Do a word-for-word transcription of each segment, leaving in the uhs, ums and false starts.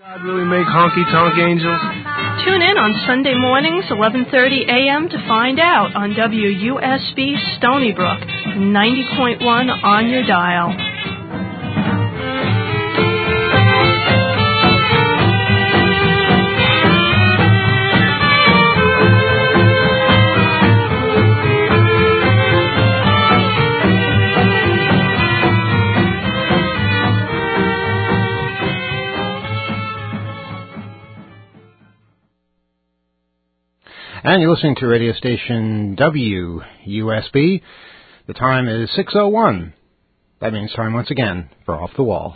God really make honky-tonk angels? Tune in on Sunday mornings, eleven thirty a.m. to find out on W U S B Stony Brook, ninety point one on your dial. And you're listening to radio station W U S B. The time is six oh one. That means time once again for Off the Wall.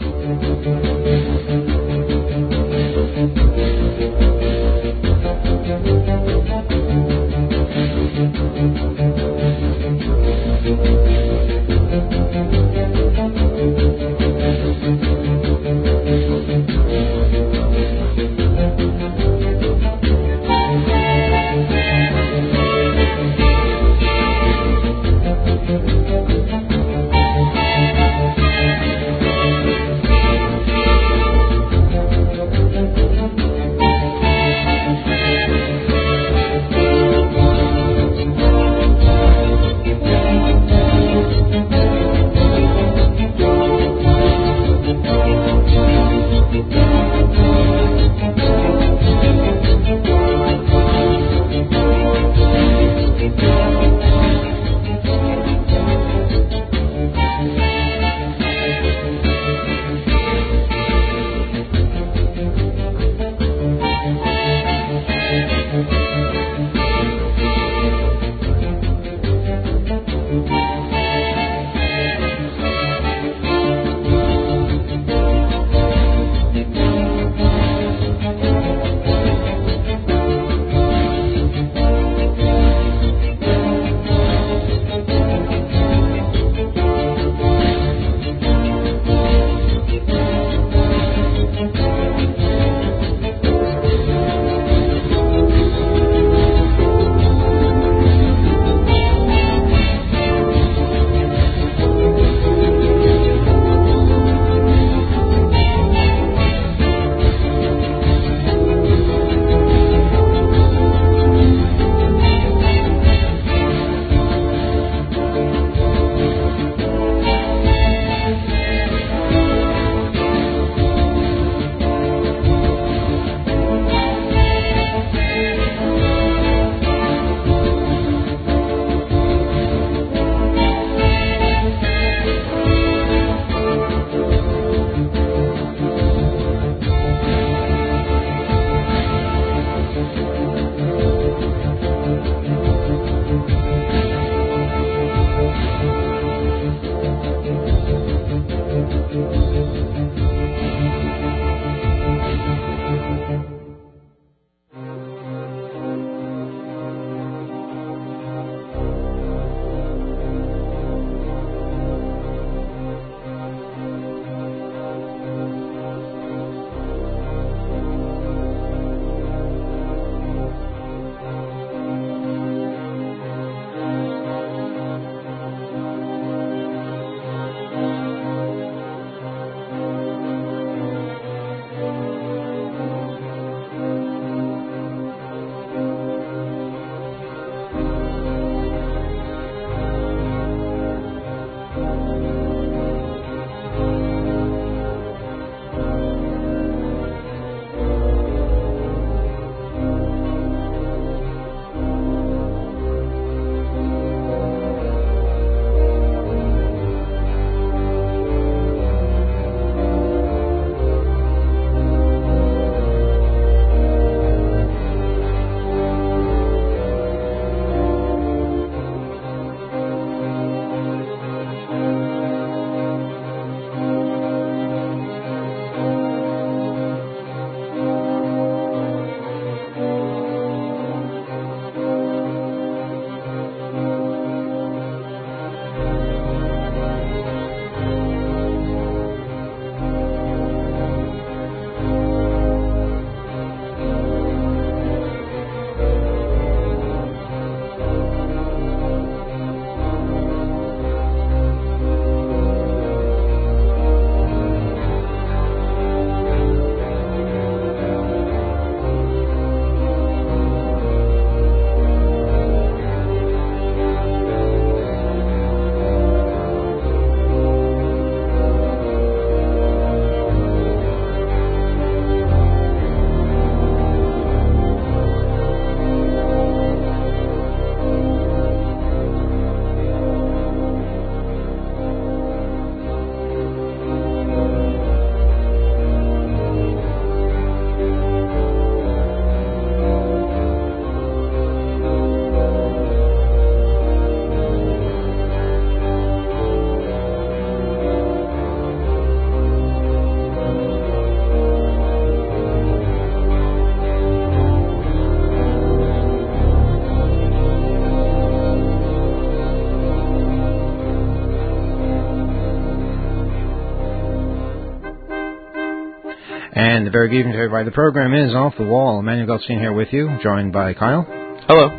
very good evening to everybody. The program is Off the Wall. Emmanuel Goldstein here with you, joined by Kyle. Hello.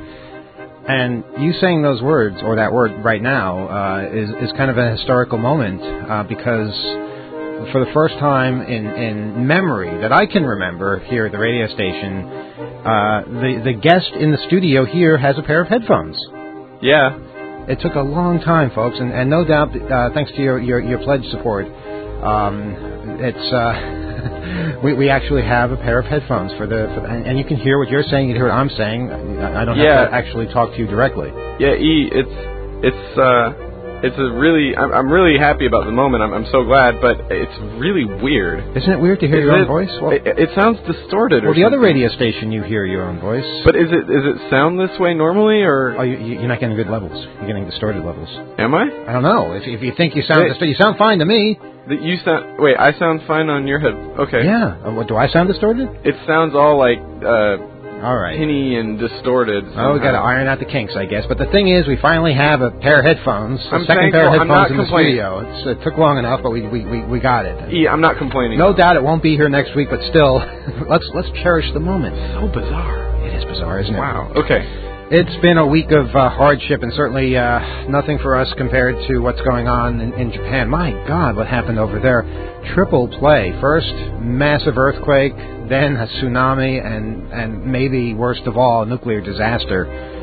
And you saying those words, or that word right now, uh, is, is kind of a historical moment, uh, because for the first time in, in memory that I can remember here at the radio station, uh, the, the guest in the studio here has a pair of headphones. Yeah. It took a long time, folks, and, and no doubt, uh, thanks to your, your, your pledge support, um, it's... Uh, We we actually have a pair of headphones for the, for the and, and you can hear what you're saying. You can hear what I'm saying. I don't yeah. have to actually talk to you directly. Yeah, E, it's it's uh it's a really I'm, I'm really happy about the moment. I'm I'm so glad, but it's really weird. Isn't it weird to hear is your it, own voice? Well, it, it sounds distorted. Well, or the other something. radio station you hear your own voice. But is it is it sound this way normally or? Oh, you, you're not getting good levels. You're getting distorted levels. Am I? I don't know. If if you think you sound distorted, you sound fine to me. That you sound. Wait, I sound fine on your head. Okay. Yeah. Uh, what, do I sound distorted? It sounds all like uh, all right, tinny and distorted. Somehow. Oh, we got to iron out the kinks, I guess. But the thing is, we finally have a pair of headphones. A I'm second thankful. pair of headphones in the studio. It's, it took long enough, but we we we, we got it. Yeah, I'm not complaining. No doubt it won't be here next week, but still, let's let's cherish the moment. So bizarre. It is bizarre, isn't it? Wow. Okay. It's been a week of uh, hardship, and certainly uh, nothing for us compared to what's going on in, in Japan. My God, what happened over there? Triple play. First, massive earthquake, then a tsunami, and, and maybe, worst of all, a nuclear disaster.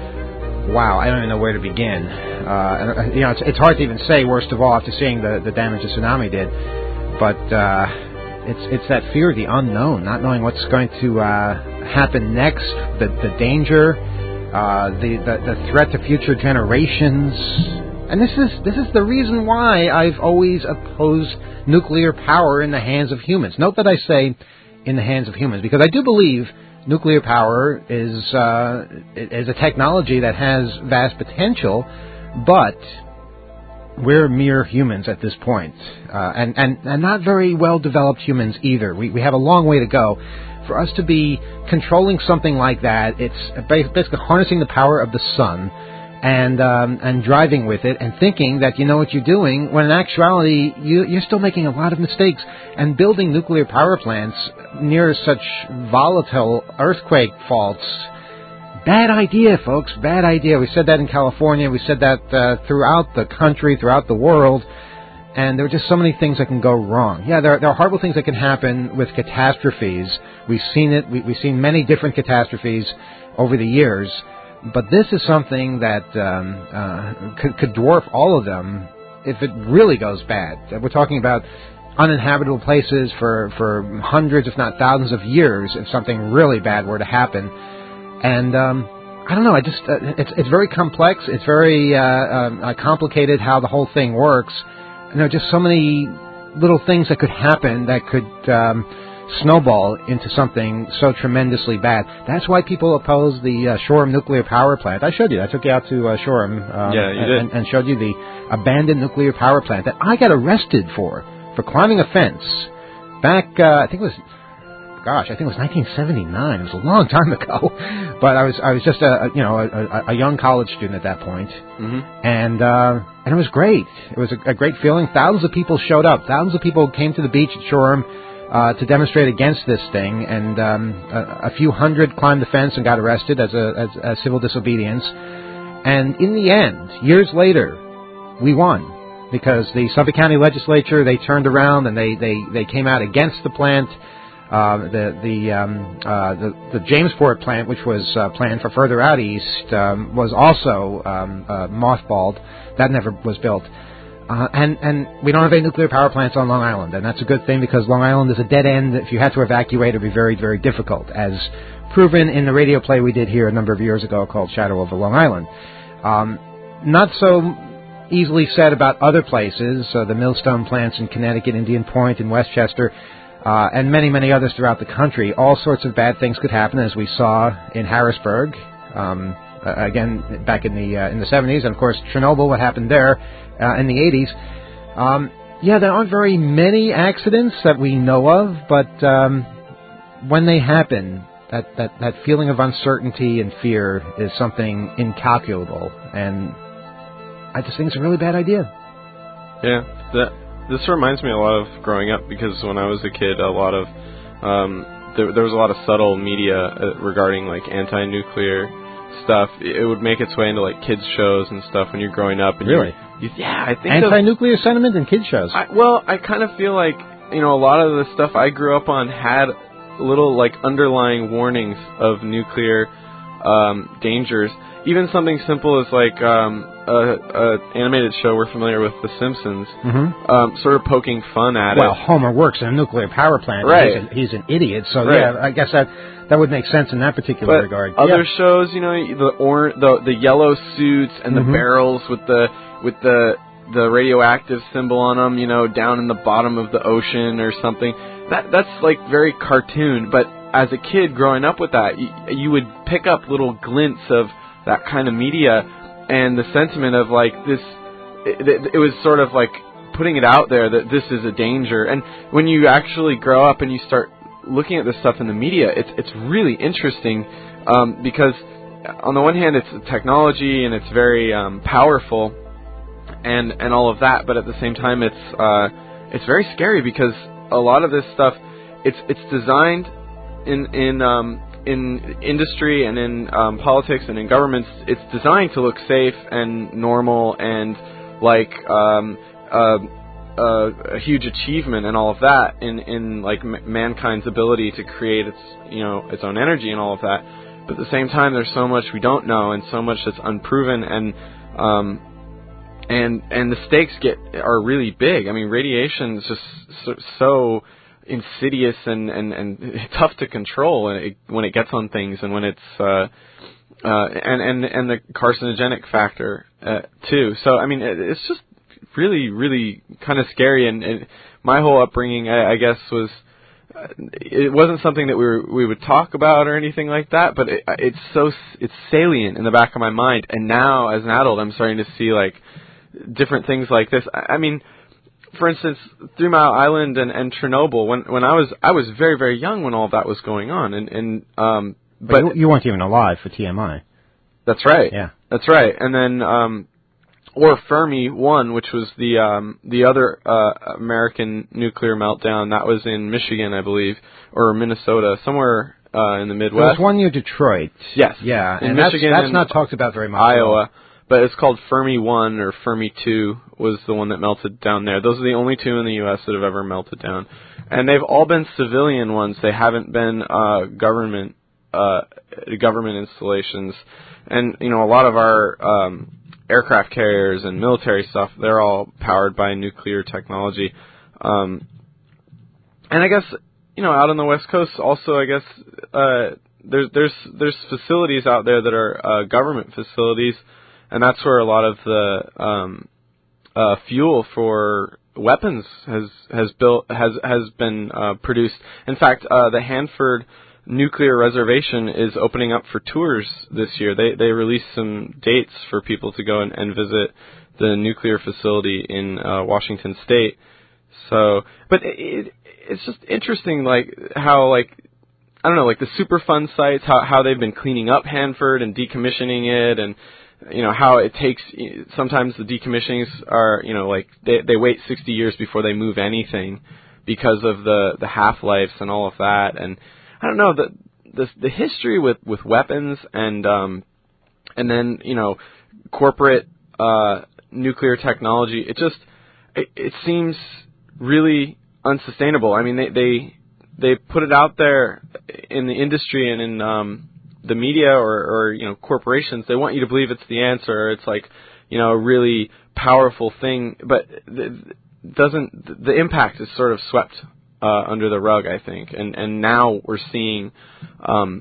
Wow, I don't even know where to begin. Uh, you know, it's, it's hard to even say worst of all after seeing the, the damage the tsunami did. But uh, it's it's that fear of the unknown, not knowing what's going to uh, happen next, the, the danger... Uh, the, the the threat to future generations, and this is this is the reason why I've always opposed nuclear power in the hands of humans. Note that I say in the hands of humans, because I do believe nuclear power is uh, is a technology that has vast potential, but we're mere humans at this point, uh, and, and and not very well developed humans either. We we have a long way to go. For us to be controlling something like that, it's basically harnessing the power of the sun and um, and driving with it and thinking that you know what you're doing, when in actuality you, you're still making a lot of mistakes. And building nuclear power plants near such volatile earthquake faults, bad idea, folks, bad idea. We said that in California. We said that uh, throughout the country, throughout the world. And there are just so many things that can go wrong. Yeah, there are, there are horrible things that can happen with catastrophes. We've seen it. We, we've seen many different catastrophes over the years. But this is something that um, uh, could, could dwarf all of them if it really goes bad. We're talking about uninhabitable places for, for hundreds, if not thousands of years if something really bad were to happen. And um, I don't know. I just uh, it's it's very complex. It's very uh, uh, complicated how the whole thing works. And there are just so many little things that could happen that could um, snowball into something so tremendously bad. That's why people oppose the uh, Shoreham nuclear power plant. I showed you. I took you out to uh, Shoreham um, yeah, you did. And, and showed you the abandoned nuclear power plant that I got arrested for, for climbing a fence back, uh, I think it was... Gosh, I think it was nineteen seventy-nine. It was a long time ago, but I was I was just a, a you know a, a young college student at that point, mm-hmm. and uh, and it was great. It was a, a great feeling. Thousands of people showed up. Thousands of people came to the beach at Shoreham uh, to demonstrate against this thing, and um, a, a few hundred climbed the fence and got arrested as a as, as civil disobedience. And in the end, years later, we won because the Suffolk County Legislature, they turned around and they they, they came out against the plant. Uh, the the, um, uh, the the Jamesport plant, which was uh, planned for further out east, um, was also um, uh, mothballed. That never was built. Uh, and and we don't have any nuclear power plants on Long Island, and that's a good thing because Long Island is a dead end. If you had to evacuate, it would be very, very difficult, as proven in the radio play we did here a number of years ago called Shadow over Long Island. Um, not so easily said about other places, uh, the Millstone plants in Connecticut, Indian Point, and Westchester. Uh, and many, many others throughout the country. All sorts of bad things could happen, as we saw in Harrisburg, um, uh, again back in the uh, in the seventies, and of course Chernobyl, what happened there uh, in the eighties. Um, yeah, there aren't very many accidents that we know of, but um, when they happen, that, that, that feeling of uncertainty and fear is something incalculable, and I just think it's a really bad idea. Yeah, that. This reminds me a lot of growing up, because when I was a kid, a lot of um, there, there was a lot of subtle media uh, regarding like anti-nuclear stuff. It would make its way into like kids shows and stuff when you're growing up. And really? You, you, yeah, I think anti-nuclear sentiment in kids shows. I, well, I kind of feel like, you know, a lot of the stuff I grew up on had little like underlying warnings of nuclear um, dangers. Even something simple as like um, a, a animated show we're familiar with, The Simpsons, mm-hmm. um, sort of poking fun at well, it. Well, Homer works in a nuclear power plant. Right. He's, a, he's an idiot, so right. yeah, I guess that that would make sense in that particular but regard. Other yeah. shows, you know, the or the the yellow suits and mm-hmm. the barrels with the with the the radioactive symbol on them, you know, down in the bottom of the ocean or something. That that's like very cartoon, but as a kid growing up with that, you, you would pick up little glints of that kind of media, and the sentiment of like this, it, it was sort of like putting it out there that this is a danger. And when you actually grow up and you start looking at this stuff in the media, it's it's really interesting um, because on the one hand it's technology and it's very um, powerful and and all of that, but at the same time it's uh, it's very scary because a lot of this stuff it's it's designed in in um, in industry and in um, politics and in governments. It's designed to look safe and normal and like um, uh, uh, a huge achievement and all of that in in like m- mankind's ability to create its you know its own energy and all of that. But at the same time, there's so much we don't know and so much that's unproven, and um, and and the stakes get are really big. I mean, radiation is just so, so insidious and, and, and tough to control when it, when it gets on things, and when it's uh, uh, and and and the carcinogenic factor uh, too. So I mean, it, it's just really really kind of scary. And, and my whole upbringing, I, I guess, was uh, it wasn't something that we were, we would talk about or anything like that. But it, it's so it's salient in the back of my mind. And now, as an adult, I'm starting to see like different things like this. I, I mean. For instance, Three Mile Island and, and Chernobyl. When when I was I was very very young when all of that was going on, and and um, but, but you, you weren't even alive for T M I. That's right. Yeah, that's right. And then um, or Fermi One, which was the um, the other uh, American nuclear meltdown. That was in Michigan, I believe, or Minnesota, somewhere uh, in the Midwest. There was one near Detroit. Yes. Yeah, in and Michigan, that's, that's not talked about very much. Iowa. But it's called Fermi One or Fermi Two was the one that melted down there. Those are the only two in the U S that have ever melted down, and they've all been civilian ones. They haven't been uh, government uh, government installations. And you know, a lot of our um, aircraft carriers and military stuff, they're all powered by nuclear technology. Um, and I guess you know, out on the West Coast, also, I guess uh, there's there's there's facilities out there that are uh, government facilities. And that's where a lot of the um, uh, fuel for weapons has has built has has been uh, produced. In fact, uh, the Hanford Nuclear Reservation is opening up for tours this year. They they released some dates for people to go and, and visit the nuclear facility in uh, Washington State. So, but it, it's just interesting, like how like. I don't know, like the Superfund sites, how how they've been cleaning up Hanford and decommissioning it, and you know how it takes. Sometimes the decommissionings are, you know, like they they wait sixty years before they move anything because of the the half lives and all of that. And I don't know, the the the history with with weapons and um and then you know corporate uh nuclear technology. It just it, it seems really unsustainable. I mean, they they. They put it out there in the industry and in um, the media or, or, you know, corporations. They want you to believe it's the answer. It's like, you know, a really powerful thing. But the, doesn't the impact is sort of swept uh, under the rug, I think. And, and now we're seeing um,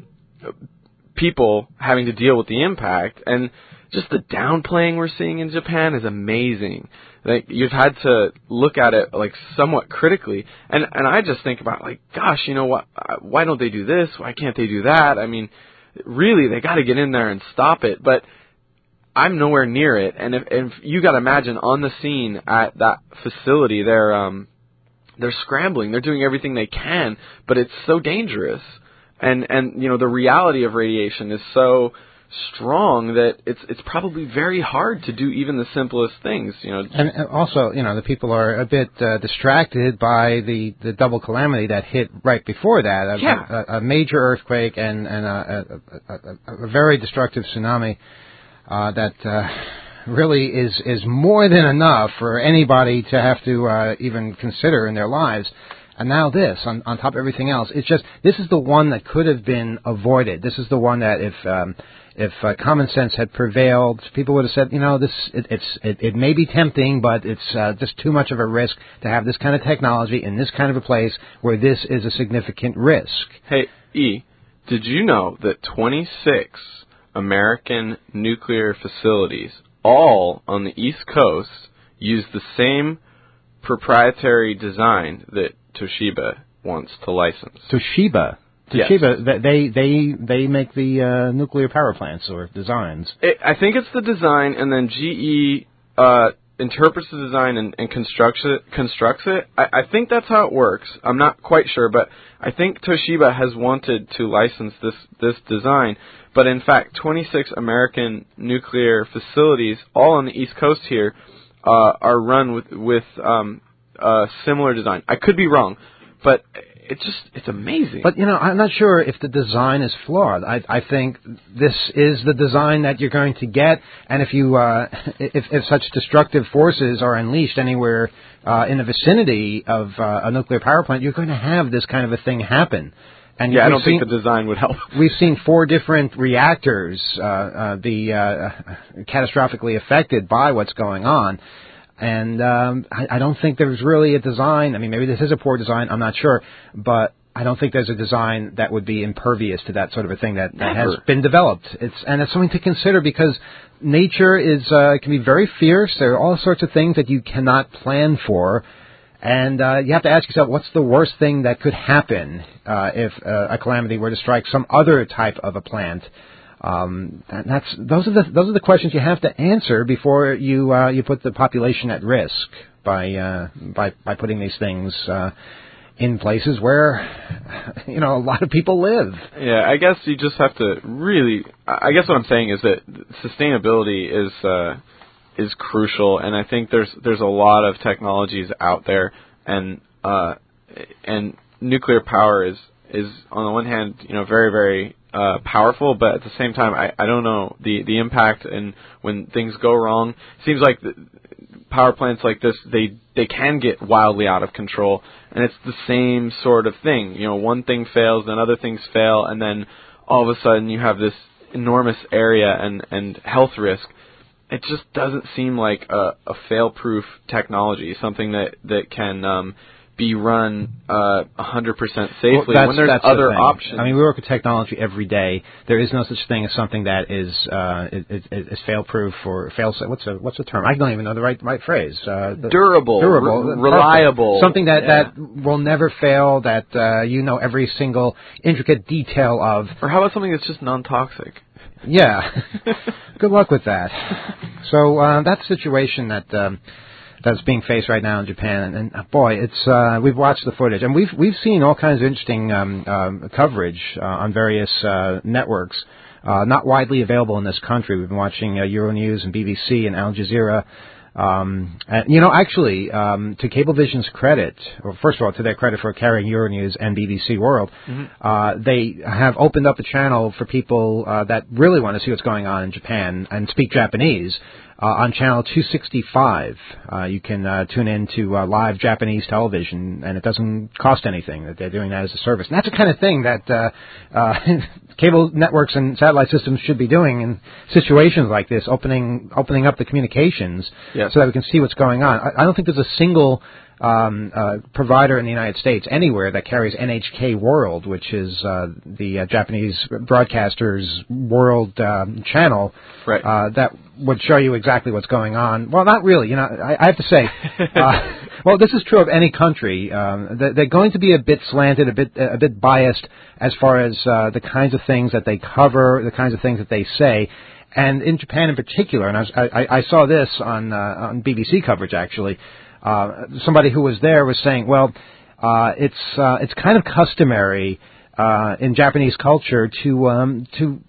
people having to deal with the impact. And just the downplaying we're seeing in Japan is amazing. Like, you've had to look at it like somewhat critically, and and I just think about like, gosh, you know what? Why don't they do this? Why can't they do that? I mean, really, they got to get in there and stop it. But I'm nowhere near it, and if, if you got to imagine on the scene at that facility, they're um they're scrambling, they're doing everything they can, but it's so dangerous, and and you know the reality of radiation is so strong that it's it's probably very hard to do even the simplest things, you know. And also, you know, the people are a bit uh, distracted by the, the double calamity that hit right before that, a, yeah. a, a major earthquake and, and a, a, a, a very destructive tsunami uh, that uh, really is, is more than enough for anybody to have to uh, even consider in their lives. And now this, on, on top of everything else, it's just, this is the one that could have been avoided. This is the one that if um, if uh, common sense had prevailed, people would have said, you know, this it, it's it, it may be tempting, but it's uh, just too much of a risk to have this kind of technology in this kind of a place where this is a significant risk. Hey, E, did you know that twenty-six American nuclear facilities, all on the East Coast, use the same proprietary design that Toshiba wants to license? Toshiba? Toshiba, yes. they they they make the uh, nuclear power plants or designs. It, I think it's the design, and then G E uh, interprets the design and, and constructs it. Constructs it. I, I think that's how it works. I'm not quite sure, but I think Toshiba has wanted to license this this design. But in fact, twenty-six American nuclear facilities, all on the East Coast here, uh, are run with with um, a similar design. I could be wrong, but it's just, it's amazing. But, you know, I'm not sure if the design is flawed. I, I think this is the design that you're going to get, and if you, uh, if, if such destructive forces are unleashed anywhere uh, in the vicinity of uh, a nuclear power plant, you're going to have this kind of a thing happen. And yeah, I don't seen, think the design would help. We've seen four different reactors uh, uh, be uh, catastrophically affected by what's going on. And um, I, I don't think there's really a design. I mean, maybe this is a poor design. I'm not sure. But I don't think there's a design that would be impervious to that sort of a thing that, that has been developed. It's And it's something to consider because nature is uh, can be very fierce. There are all sorts of things that you cannot plan for. And uh, you have to ask yourself, what's the worst thing that could happen uh, if uh, a calamity were to strike some other type of a plant? Um, and that's those are the those are the questions you have to answer before you uh, you put the population at risk by uh, by by putting these things uh, in places where you know a lot of people live. Yeah, I guess you just have to really. I guess what I'm saying is that sustainability is uh, is crucial, and I think there's there's a lot of technologies out there, and uh, and nuclear power is is on the one hand you know very very Uh, powerful, but at the same time, I, I don't know the the impact and when things go wrong. It seems like the power plants like this, they they can get wildly out of control, and it's the same sort of thing. You know, one thing fails, then other things fail, and then all of a sudden you have this enormous area and and health risk. It just doesn't seem like a, a fail-proof technology, something that that can um, be run uh, one hundred percent safely well, when there's other the options. I mean, we work with technology every day. There is no such thing as something that is uh, is, is, is fail-proof or fail. What's a what's the term? I don't even know the right right phrase. Uh, the, durable, durable, re- reliable, something that yeah. that will never fail. That uh, you know every single intricate detail of. Or how about something that's just non-toxic? Yeah. Good luck with that. So uh, that's the situation that. Um, That's being faced right now in Japan, and, and boy, it's uh, we've watched the footage, and we've we've seen all kinds of interesting um, um, coverage uh, on various uh, networks, uh, not widely available in this country. We've been watching uh, Euronews and B B C and Al Jazeera. Um, and, you know, actually, um, to Cablevision's credit, or first of all, to their credit for carrying Euronews and B B C World, mm-hmm. uh, they have opened up a channel for people uh, that really want to see what's going on in Japan and speak Japanese. Uh, on channel two sixty-five, uh, you can uh, tune in to uh, live Japanese television, and it doesn't cost anything. That they're doing that as a service, and that's the kind of thing that uh, uh, cable networks and satellite systems should be doing in situations like this, opening opening up the communications yes. so that we can see what's going on. I, I don't think there's a single um, uh, provider in the United States anywhere that carries N H K World, which is uh, the uh, Japanese broadcaster's world um, channel, right. uh, that would show you exactly what's going on. Well, not really. You know, I, I have to say, uh, well, this is true of any country. Um, they're going to be a bit slanted, a bit a bit biased as far as uh, the kinds of things that they cover, the kinds of things that they say. And in Japan in particular, and I, was, I, I saw this on uh, on B B C coverage actually. Uh, somebody who was there was saying, well, uh, it's uh, it's kind of customary uh, in Japanese culture to um, to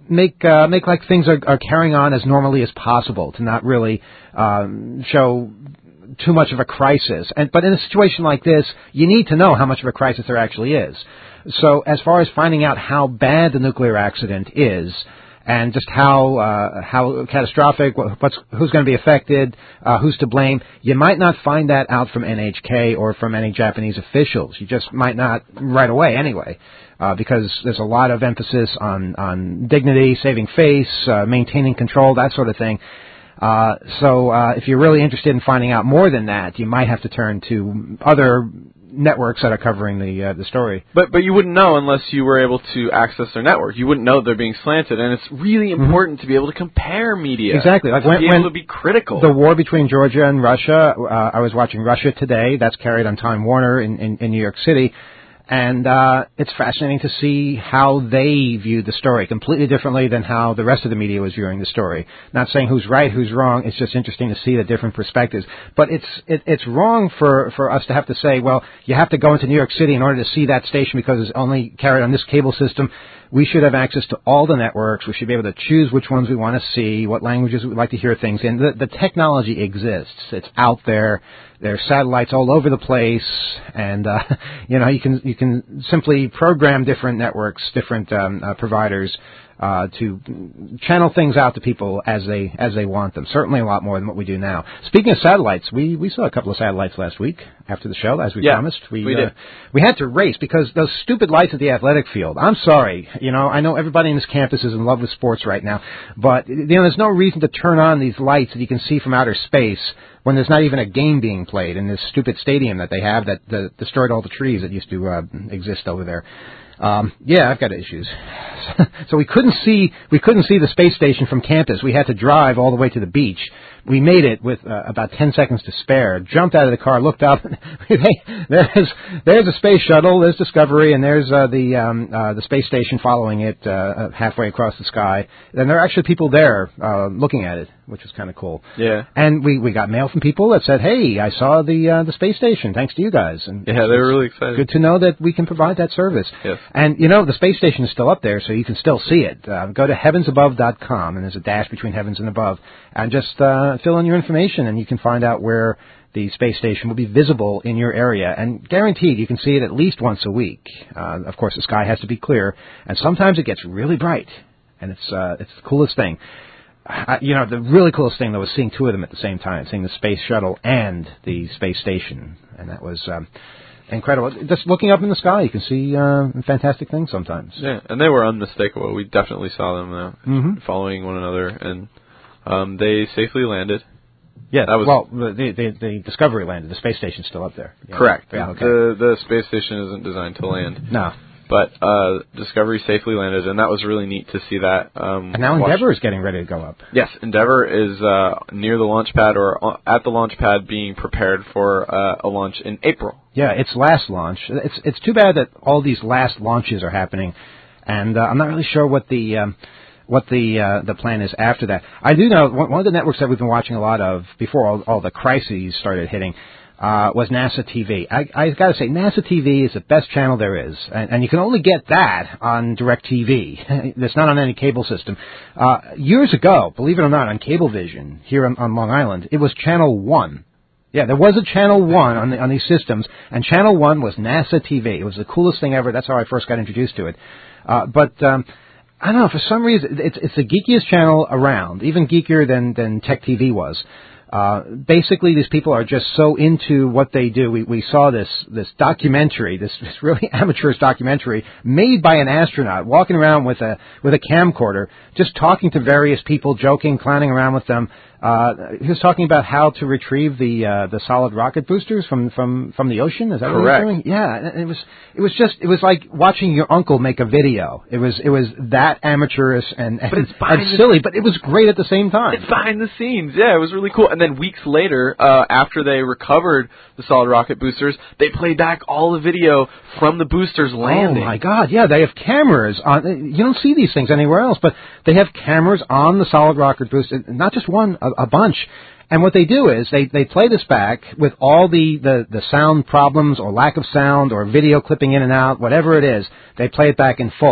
make uh, make like things are, are carrying on as normally as possible, to not really um, show too much of a crisis. And but in a situation like this, you need to know how much of a crisis there actually is. So as far as finding out how bad the nuclear accident is, and just how uh, how catastrophic, what's who's going to be affected, uh, who's to blame, you might not find that out from N H K or from any Japanese officials. You just might not right away anyway, uh, because there's a lot of emphasis on, on dignity, saving face, uh, maintaining control, that sort of thing. Uh, so uh, if you're really interested in finding out more than that, you might have to turn to other networks that are covering the uh, the story. But but you wouldn't know unless you were able to access their network. You wouldn't know they're being slanted, and it's really important mm-hmm. to be able to compare media. Exactly. Like to when, be able when to be critical. The war between Georgia and Russia, uh, I was watching Russia Today. That's carried on Time Warner in, in, in New York City. And uh, it's fascinating to see how they viewed the story, completely differently than how the rest of the media was viewing the story. Not saying who's right, who's wrong. It's just interesting to see the different perspectives. But it's it, it's wrong for, for us to have to say, well, you have to go into New York City in order to see that station because it's only carried on this cable system. We should have access to all the networks. We should be able to choose which ones we want to see, what languages we'd like to hear things in. The, the technology exists. It's out there. There's satellites all over the place, and uh, you know you can you can simply program different networks, different um, uh, providers uh, to channel things out to people as they as they want them. Certainly a lot more than what we do now. Speaking of satellites, we, we saw a couple of satellites last week after the show, as we yeah, promised. We we, uh, did. we had to race because those stupid lights at the athletic field. I'm sorry, you know I know everybody in this campus is in love with sports right now, but you know there's no reason to turn on these lights that you can see from outer space when there's not even a game being played in this stupid stadium that they have that the, destroyed all the trees that used to uh, exist over there. Um, yeah, I've got issues. So we couldn't see we couldn't see the space station from campus. We had to drive all the way to the beach. We made it with uh, about ten seconds to spare. Jumped out of the car, looked up. Hey, there's there's a space shuttle. There's Discovery, and there's uh, the um, uh, the space station following it uh, halfway across the sky. And there are actually people there uh, looking at it, which was kind of cool. Yeah. And we, we got mail from people that said, "Hey, I saw the uh, the space station. Thanks to you guys." And yeah, they were really excited. Good to know that we can provide that service. Yes. And you know the space station is still up there, so you can still see it. Uh, go to heavens above dot com, and there's a dash between heavens and above, and just uh, fill in your information, and you can find out where the space station will be visible in your area, and guaranteed you can see it at least once a week. Uh, of course, the sky has to be clear, and sometimes it gets really bright, and it's uh, it's the coolest thing. I, you know, the really coolest thing, though, was seeing two of them at the same time, seeing the space shuttle and the space station, and that was um, incredible. Just looking up in the sky, you can see uh, fantastic things sometimes. Yeah, and they were unmistakable. We definitely saw them uh, mm-hmm. following one another, and um, they safely landed. Yeah, that was well, the, the the Discovery landed. The space station's still up there. Yeah. Correct. Yeah, okay. The the space station isn't designed to land. No. But uh, Discovery safely landed, and that was really neat to see that. Um, and now Endeavour is getting ready to go up. Yes, Endeavour is uh, near the launch pad or at the launch pad being prepared for uh, a launch in April. Yeah, its last launch. It's it's too bad that all these last launches are happening, and uh, I'm not really sure what the um, what the uh, the plan is after that. I do know one, one of the networks that we've been watching a lot of before all, all the crises started hitting uh, was NASA T V. I, I got to say, NASA T V is the best channel there is, and, and you can only get that on DirecTV. It's not on any cable system. Uh, years ago, believe it or not, on Cablevision here on, on Long Island, it was Channel One. Yeah, there was a Channel One on the, on these systems, and Channel One was NASA T V. It was the coolest thing ever. That's how I first got introduced to it. Uh, but um, I don't know, for some reason, it's it's the geekiest channel around, even geekier than than Tech T V was. Uh, basically, these people are just so into what they do. We, we saw this, this documentary, this, this really amateurish documentary made by an astronaut walking around with a, with a camcorder, just talking to various people, joking, clowning around with them. Uh, he was talking about how to retrieve the, uh, the solid rocket boosters from, from, from the ocean. Is that Correct. what he was doing? Yeah. And it was, it was just, it was like watching your uncle make a video. It was, it was that amateurish and, and, but it's and silly, but it was great at the same time. It's behind the scenes. Yeah, it was really cool. And then weeks later, uh, after they recovered the solid rocket boosters, they played back all the video from the boosters landing. Oh my God! Yeah, they have cameras on. You don't see these things anywhere else, but they have cameras on the solid rocket booster. Not just one, a, a bunch. And what they do is they, they play this back with all the, the, the sound problems or lack of sound or video clipping in and out, whatever it is. They play it back in full.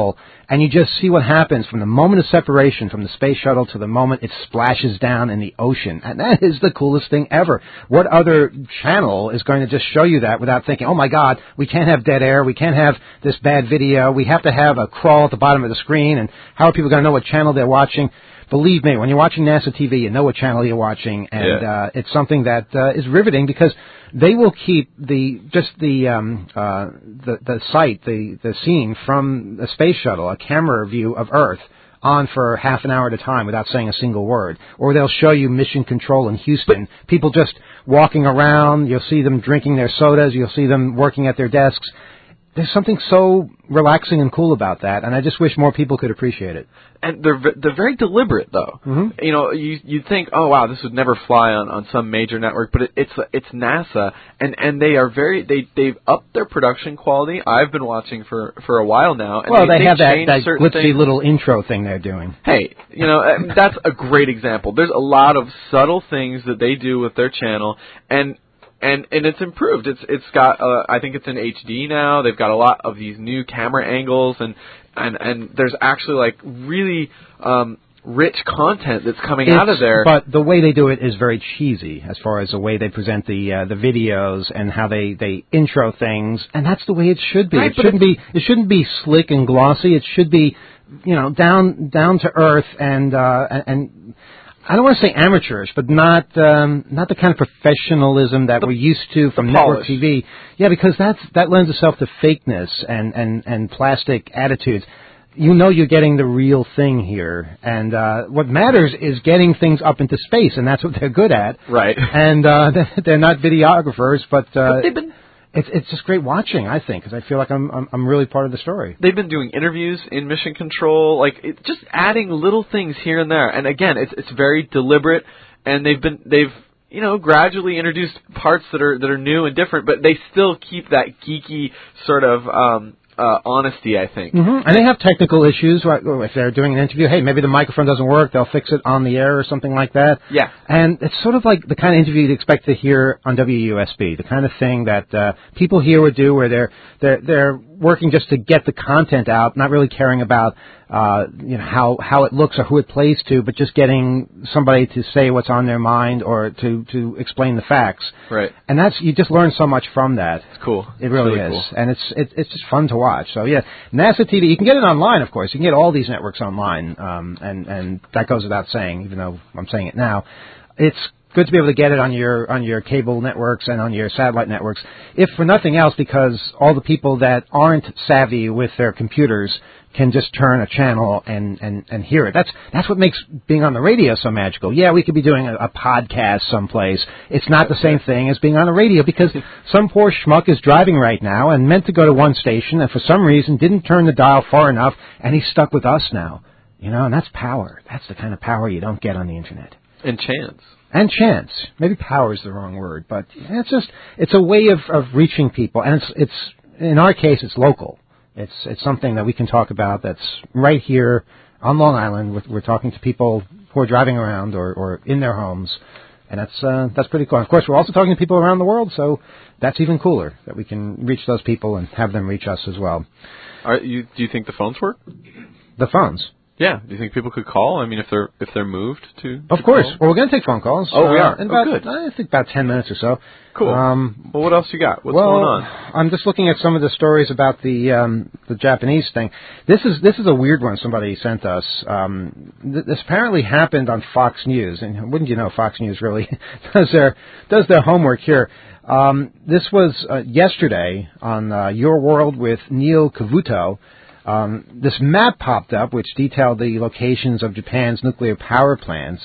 and you just see what happens from the moment of separation from the space shuttle to the moment it splashes down in the ocean. And that is the coolest thing ever. What other channel is going to just show you that without thinking, oh, my God, we can't have dead air, we can't have this bad video, we have to have a crawl at the bottom of the screen, and how are people going to know what channel they're watching? Believe me, when you're watching NASA T V, you know what channel you're watching, and yeah. uh, it's something that uh, is riveting because they will keep the just the um, uh, the the site, the the scene from the space shuttle, a camera view of Earth, on for half an hour at a time without saying a single word. Or they'll show you mission control in Houston, people just walking around. You'll see them drinking their sodas. You'll see them working at their desks. There's something so relaxing and cool about that, and I just wish more people could appreciate it. And they're they're very deliberate, though. Mm-hmm. You know, you you'd think, oh wow, this would never fly on, on some major network, but it, it's it's NASA, and, and they are very they they've upped their production quality. I've been watching for, for a while now. And well, they, they, have they that, that glitzy things. little intro thing they're doing. Hey, you know, that's a great example. There's a lot of subtle things that they do with their channel, and. And and it's improved. It's it's got uh, I think it's in H D now. They've got a lot of these new camera angles, and and, and there's actually like really um, rich content that's coming it's, out of there. But the way they do it is very cheesy, as far as the way they present the uh, the videos and how they, they intro things, and that's the way it should be. Right, it shouldn't be it shouldn't be slick and glossy. It should be, you know, down down to earth and uh, and. and I don't want to say amateurish, but not um, not the kind of professionalism that the, we're used to from network T V. Yeah, because that's that lends itself to fakeness and, and, and plastic attitudes. You know you're getting the real thing here, and uh, what matters is getting things up into space, and that's what they're good at. Right. And uh, they're not videographers, but, uh, but they've been. It's it's just great watching, I think, because I feel like I'm, I'm I'm really part of the story. They've been doing interviews in Mission Control, like it, just adding little things here and there. And again, it's it's very deliberate, and they've been they've you know gradually introduced parts that are that are new and different, but they still keep that geeky sort of um, uh, honesty, I think. Mm-hmm. And they have technical issues. Right? If they're doing an interview, hey, maybe the microphone doesn't work, they'll fix it on the air or something like that. Yeah. And it's sort of like the kind of interview you'd expect to hear on W U S B, the kind of thing that uh, people here would do where they're they're they're working just to get the content out, not really caring about uh, you know how how it looks or who it plays to, but just getting somebody to say what's on their mind or to to explain the facts. Right. And that's you just learn so much from that. It's cool. It really, really is, cool. and it's it, it's just fun to watch. So yeah, NASA T V. You can get it online, of course. You can get all these networks online, um, and and that goes without saying, even though I'm saying it now. It's good to be able to get it on your on your cable networks and on your satellite networks, if for nothing else, because all the people that aren't savvy with their computers can just turn a channel and, and, and hear it. That's that's what makes being on the radio so magical. Yeah, we could be doing a, a podcast someplace. It's not the same thing as being on the radio, because some poor schmuck is driving right now and meant to go to one station and for some reason didn't turn the dial far enough, and he's stuck with us now. You know, and that's power. That's the kind of power you don't get on the Internet. And chance. And chance. Maybe power is the wrong word, but it's just, it's a way of, of reaching people. And it's, it's, in our case, it's local. It's, it's something that we can talk about that's right here on Long Island. We're, we're talking to people who are driving around or, or in their homes. And that's, uh, that's pretty cool. And of course, we're also talking to people around the world, so that's even cooler that we can reach those people and have them reach us as well. Are you, do you think the phones work? The phones. Yeah. Do you think people could call? I mean, if they're if they're moved to. Of to course. call? Well, we're going to take phone calls. Oh, we uh, are. In Oh, about, good. I think about ten minutes or so. Cool. Um, well, what else you got? What's well, going on? I'm just looking at some of the stories about the um, the Japanese thing. This is this is a weird one somebody sent us. Um, th- this apparently happened on Fox News, and wouldn't you know, Fox News really does their does their homework here. Um, this was uh, yesterday on uh, Your World with Neil Kavuto. Um, this map popped up which detailed the locations of Japan's nuclear power plants.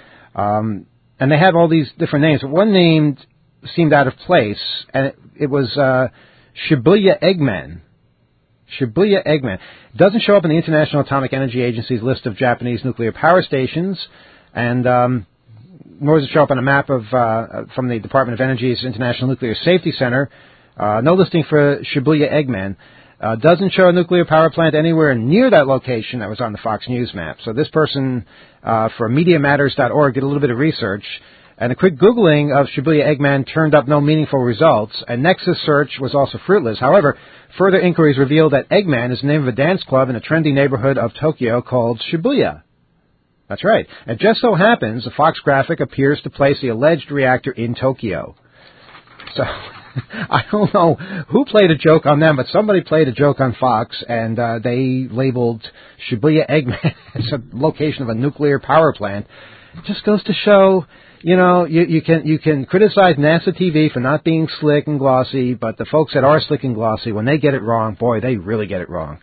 Um, and they had all these different names. But one name seemed out of place, and it, it was uh, Shibuya Eggman. Shibuya Eggman. It doesn't show up in the International Atomic Energy Agency's list of Japanese nuclear power stations, and um, nor does it show up on a map of uh, from the Department of Energy's International Nuclear Safety Center. Uh, no listing for Shibuya Eggman. Uh, doesn't show a nuclear power plant anywhere near that location that was on the Fox News map. So this person, uh, for media matters dot org, did a little bit of research, And a quick Googling of Shibuya Eggman turned up no meaningful results, and Nexus search was also fruitless. However, further inquiries revealed that Eggman is the name of a dance club in a trendy neighborhood of Tokyo called Shibuya. That's right. It just so happens a Fox graphic appears to place the alleged reactor in Tokyo. So, I don't know who played a joke on them, but somebody played a joke on Fox, and uh, they labeled Shibuya Eggman as a location of a nuclear power plant. It just goes to show... You know, you, you can you can criticize NASA T V for not being slick and glossy, but the folks that are slick and glossy, when they get it wrong, boy, they really get it wrong.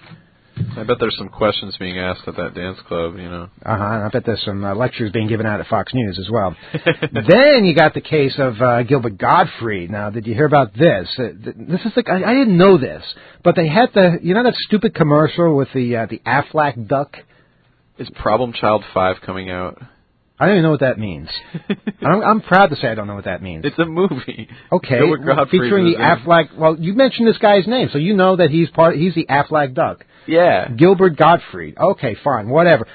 I bet there's some questions being asked at that dance club, you know. Uh-huh, and I bet there's some uh, lectures being given out at Fox News as well. Then you got the case of uh, Gilbert Gottfried. Now, did you hear about this? Uh, this is the, I, I didn't know this, but they had the, you know that stupid commercial with the uh, the Aflac duck? Is Problem Child five coming out? I don't even know what that means. I'm, I'm proud to say I don't know what that means. It's a movie. Okay, well, featuring the Aflac. Well, you mentioned this guy's name, so you know that he's part. He's the Aflac duck. Yeah, Gilbert Gottfried. Okay, fine, whatever.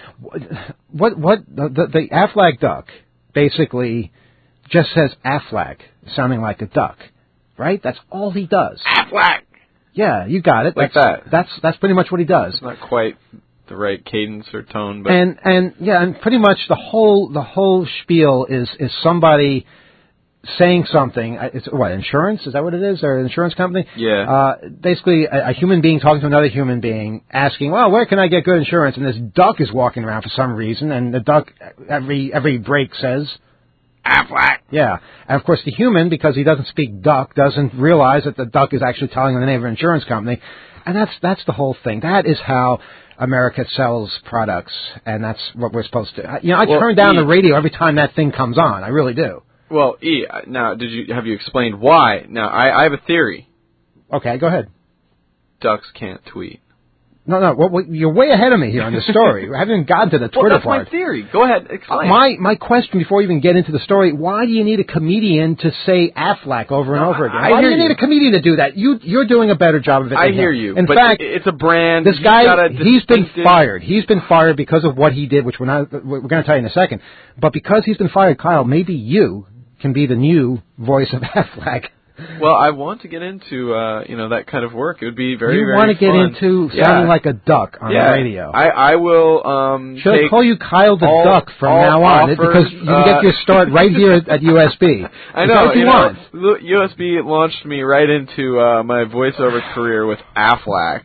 What what the, the, the Aflac duck basically just says Aflac, sounding like a duck, right? That's all he does. Aflac. Yeah, you got it. Like that's, that. That's that's pretty much what he does. It's not quite the right cadence or tone, but and and yeah, and pretty much the whole the whole spiel is is somebody saying something. It's what, insurance? Is that what it is? Or an insurance company? Yeah. Uh, basically, a, a human being talking to another human being, asking, "Well, where can I get good insurance?" And this duck is walking around for some reason, and the duck every every break says, "Aflac." Yeah, and of course the human, because he doesn't speak duck, doesn't realize that the duck is actually telling him the name of an insurance company, and that's that's the whole thing. That is how America sells products, and that's what we're supposed to. You know, I well, turn down e, the radio every time that thing comes on. I really do. Well, E, now, did you have you explained why? Now, I, I have a theory. Okay, go ahead. Ducks can't tweet. No, no, well, you're way ahead of me here on the story. I haven't even gotten to the Twitter well, that's part. my theory. Go ahead, explain. Uh, my my question before you even get into the story: why do you need a comedian to say Aflac over and no, over again? I Why do hear you need you. a comedian to do that? You you're doing a better job of it. I than hear him. you. In but fact, it's a brand. This guy, he's been fired. He's been fired because of what he did, which we're not. We're going to tell you in a second. But because he's been fired, Kyle, maybe you can be the new voice of Aflac. Well, I want to get into uh, you know that kind of work. It would be very, you very want to get fun. into yeah. sounding like a duck on yeah. the radio. I, I will. Um, Should I call you Kyle the all, Duck from now on? Offers, Because you can uh, get your start right here at, at U S B. I Is know. that what you, you want? know, U S B launched me right into uh, my voiceover career with Aflac.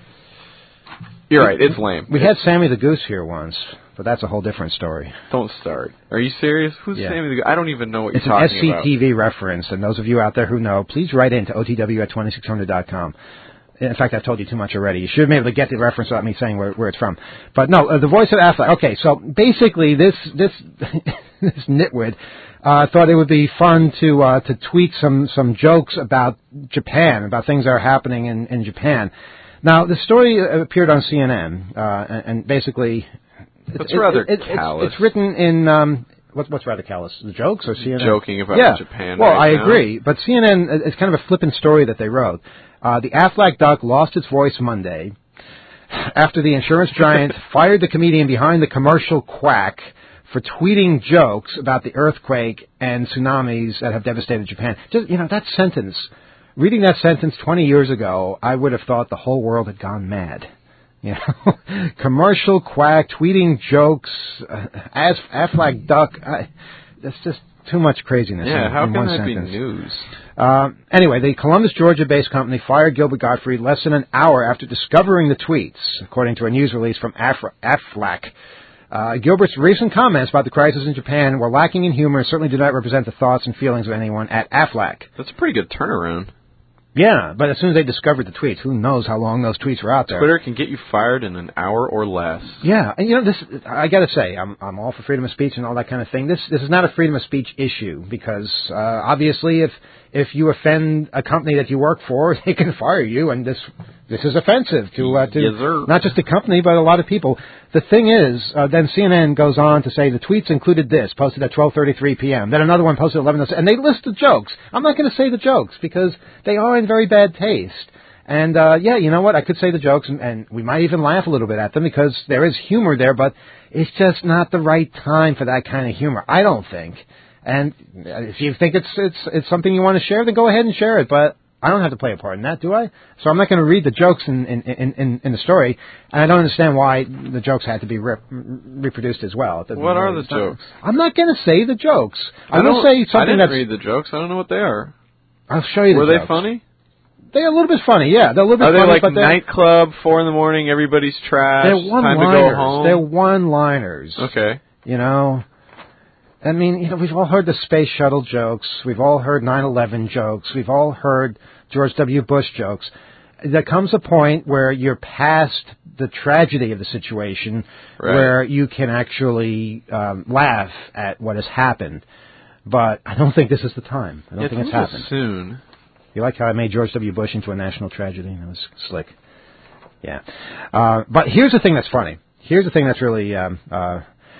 You're right. It's lame. We had Sammy the Goose here once, but that's a whole different story. Don't start. Are you serious? Who's yeah. Sammy the Goose? I don't even know what it's you're talking about. It's an about. S C T V reference, and those of you out there who know, please write in to O T W at twenty-six hundred dot com. In fact, I've told you too much already. You should be able to get the reference without me saying where, where it's from. But no, uh, the voice of Aflac. Okay, so basically this this this nitwit uh, thought it would be fun to uh, to tweet some some jokes about Japan, about things that are happening in, in Japan. Now, the story appeared on C N N, uh, and, and basically, it's, it's it, rather it, it, callous. It's, it's written in um, what, what's rather callous? The jokes or C N N? Joking about yeah. Japan. Well, right I now. agree, but C N N it's kind of a flippant story that they wrote. Uh, the Aflac duck lost its voice Monday after the insurance giant fired the comedian behind the commercial quack for tweeting jokes about the earthquake and tsunamis that have devastated Japan. Just, you know, that sentence, reading that sentence twenty years ago, I would have thought the whole world had gone mad. You know, commercial quack, tweeting jokes, uh, as Aflac duck, I, that's just too much craziness yeah, in, how in can one that sentence. be news? Uh, anyway, the Columbus, Georgia-based company fired Gilbert Gottfried less than an hour after discovering the tweets, according to a news release from Afra- Aflac. Uh, Gilbert's recent comments about the crisis in Japan were lacking in humor and certainly do not represent the thoughts and feelings of anyone at Aflac. That's a pretty good turnaround. Yeah, but as soon as they discovered the tweets, who knows how long those tweets were out there. Twitter can get you fired in an hour or less. Yeah, and you know this. I got to say, I'm I'm all for freedom of speech and all that kind of thing. This this is not a freedom of speech issue because uh, obviously, if if you offend a company that you work for, they can fire you, and this this is offensive to uh, to yes, sir. not just the company but a lot of people. The thing is, uh, then C N N goes on to say the tweets included this, posted at twelve thirty-three p.m. Then another one posted at eleven oh six, and they list the jokes. I'm not going to say the jokes because they are in very bad taste. And, uh, yeah, you know what? I could say the jokes, and, and we might even laugh a little bit at them because there is humor there, but it's just not the right time for that kind of humor, I don't think. And if you think it's it's it's something you want to share, then go ahead and share it. But I don't have to play a part in that, do I? So I'm not going to read the jokes in in, in, in in the story, and I don't understand why the jokes had to be rep- reproduced as well. What are the jokes? I'm not going to say the jokes. I, I will say something I didn't that's... read the jokes. I don't know what they are. I'll show you the Were jokes. they funny? They're a little bit funny, yeah. They're a little bit Are they funny, like but they're, nightclub, four in the morning, everybody's trash, they're time to go one-liners. home? They're one-liners. Okay. You know... I mean, you know, we've all heard the space shuttle jokes. We've all heard nine eleven jokes. We've all heard George W. Bush jokes. There comes a point where you're past the tragedy of the situation, right. where you can actually um, laugh at what has happened. But I don't think this is the time. I don't yeah, think it's, it's happened. Soon. You like how I made George W. Bush into a national tragedy? That was slick. Yeah. Uh, but here's the thing that's funny. Here's the thing that's really... Um, uh,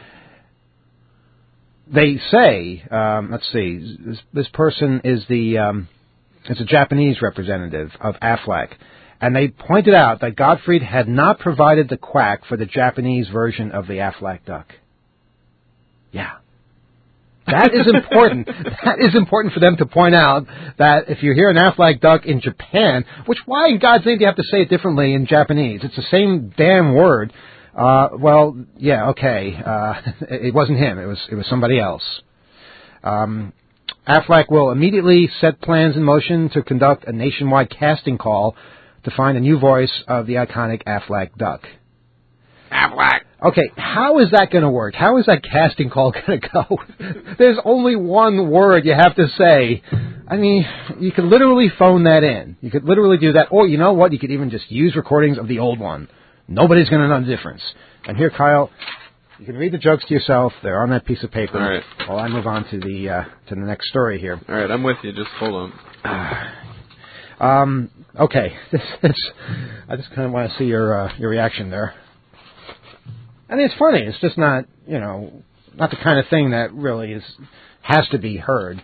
They say, um, let's see, this, this person is the, um, it's a Japanese representative of Aflac, and they pointed out that Gottfried had not provided the quack for the Japanese version of the Aflac duck. Yeah. That is important. That is important for them to point out that if you hear an Aflac duck in Japan, which why in God's name do you have to say it differently in Japanese? It's the same damn word. Uh, well, yeah, okay. Uh, it wasn't him. It was it was somebody else. Um, Aflac will immediately set plans in motion to conduct a nationwide casting call to find a new voice of the iconic Aflac duck. Aflac. Okay, how is that going to work? How is that casting call going to go? There's only one word you have to say. I mean, you could literally phone that in. You could literally do that. Or, you know what? You could even just use recordings of the old one. Nobody's going to know the difference. And here, Kyle, you can read the jokes to yourself. They're on that piece of paper. All right. While I move on to the uh, to the next story here. All right, I'm with you. Just hold on. Uh, um. Okay. This, this, I just kind of want to see your uh, your reaction there. I mean, it's funny. It's just not, you know, not the kind of thing that really is has to be heard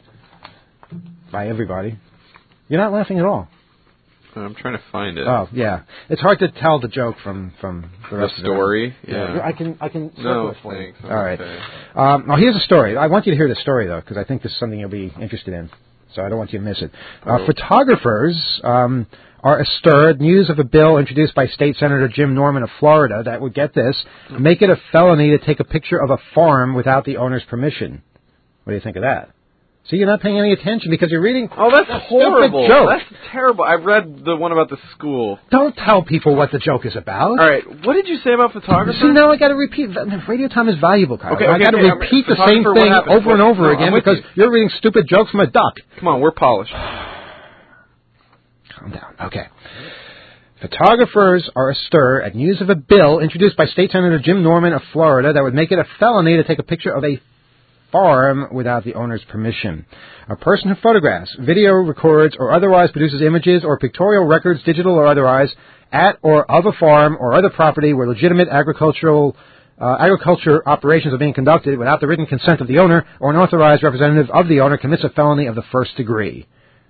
by everybody. You're not laughing at all. I'm trying to find it. Oh, yeah. It's hard to tell the joke from, from the rest the story? of it. Yeah. yeah. I can I can circle no, it for thanks. you. I'm All right. okay. Um, now, here's a story. I want you to hear the story, though, because I think this is something you'll be interested in. So I don't want you to miss it. Uh, oh. Photographers um, are astir at news of a bill introduced by State Senator Jim Norman of Florida that would, get this, make it a felony to take a picture of a farm without the owner's permission. What do you think of that? See, you're not paying any attention because you're reading. Oh, that's a horrible. Joke. That's terrible. I read the one about the school. Don't tell people what the joke is about. All right. What did you say about photographers? See, now I got to repeat. Radio time is valuable, Kyle. Okay, I okay, got to okay, repeat I'm, the same thing over and over no, again because you. you're reading stupid jokes from a duck. Come on, we're polished. Calm down. Okay. Photographers are astir at news of a bill introduced by State Senator Jim Norman of Florida that would make it a felony to take a picture of a farm without the owner's permission. A person who photographs, video records, or otherwise produces images or pictorial records, digital or otherwise, at or of a farm or other property where legitimate agricultural uh, agriculture operations are being conducted without the written consent of the owner or an authorized representative of the owner commits a felony of the first degree.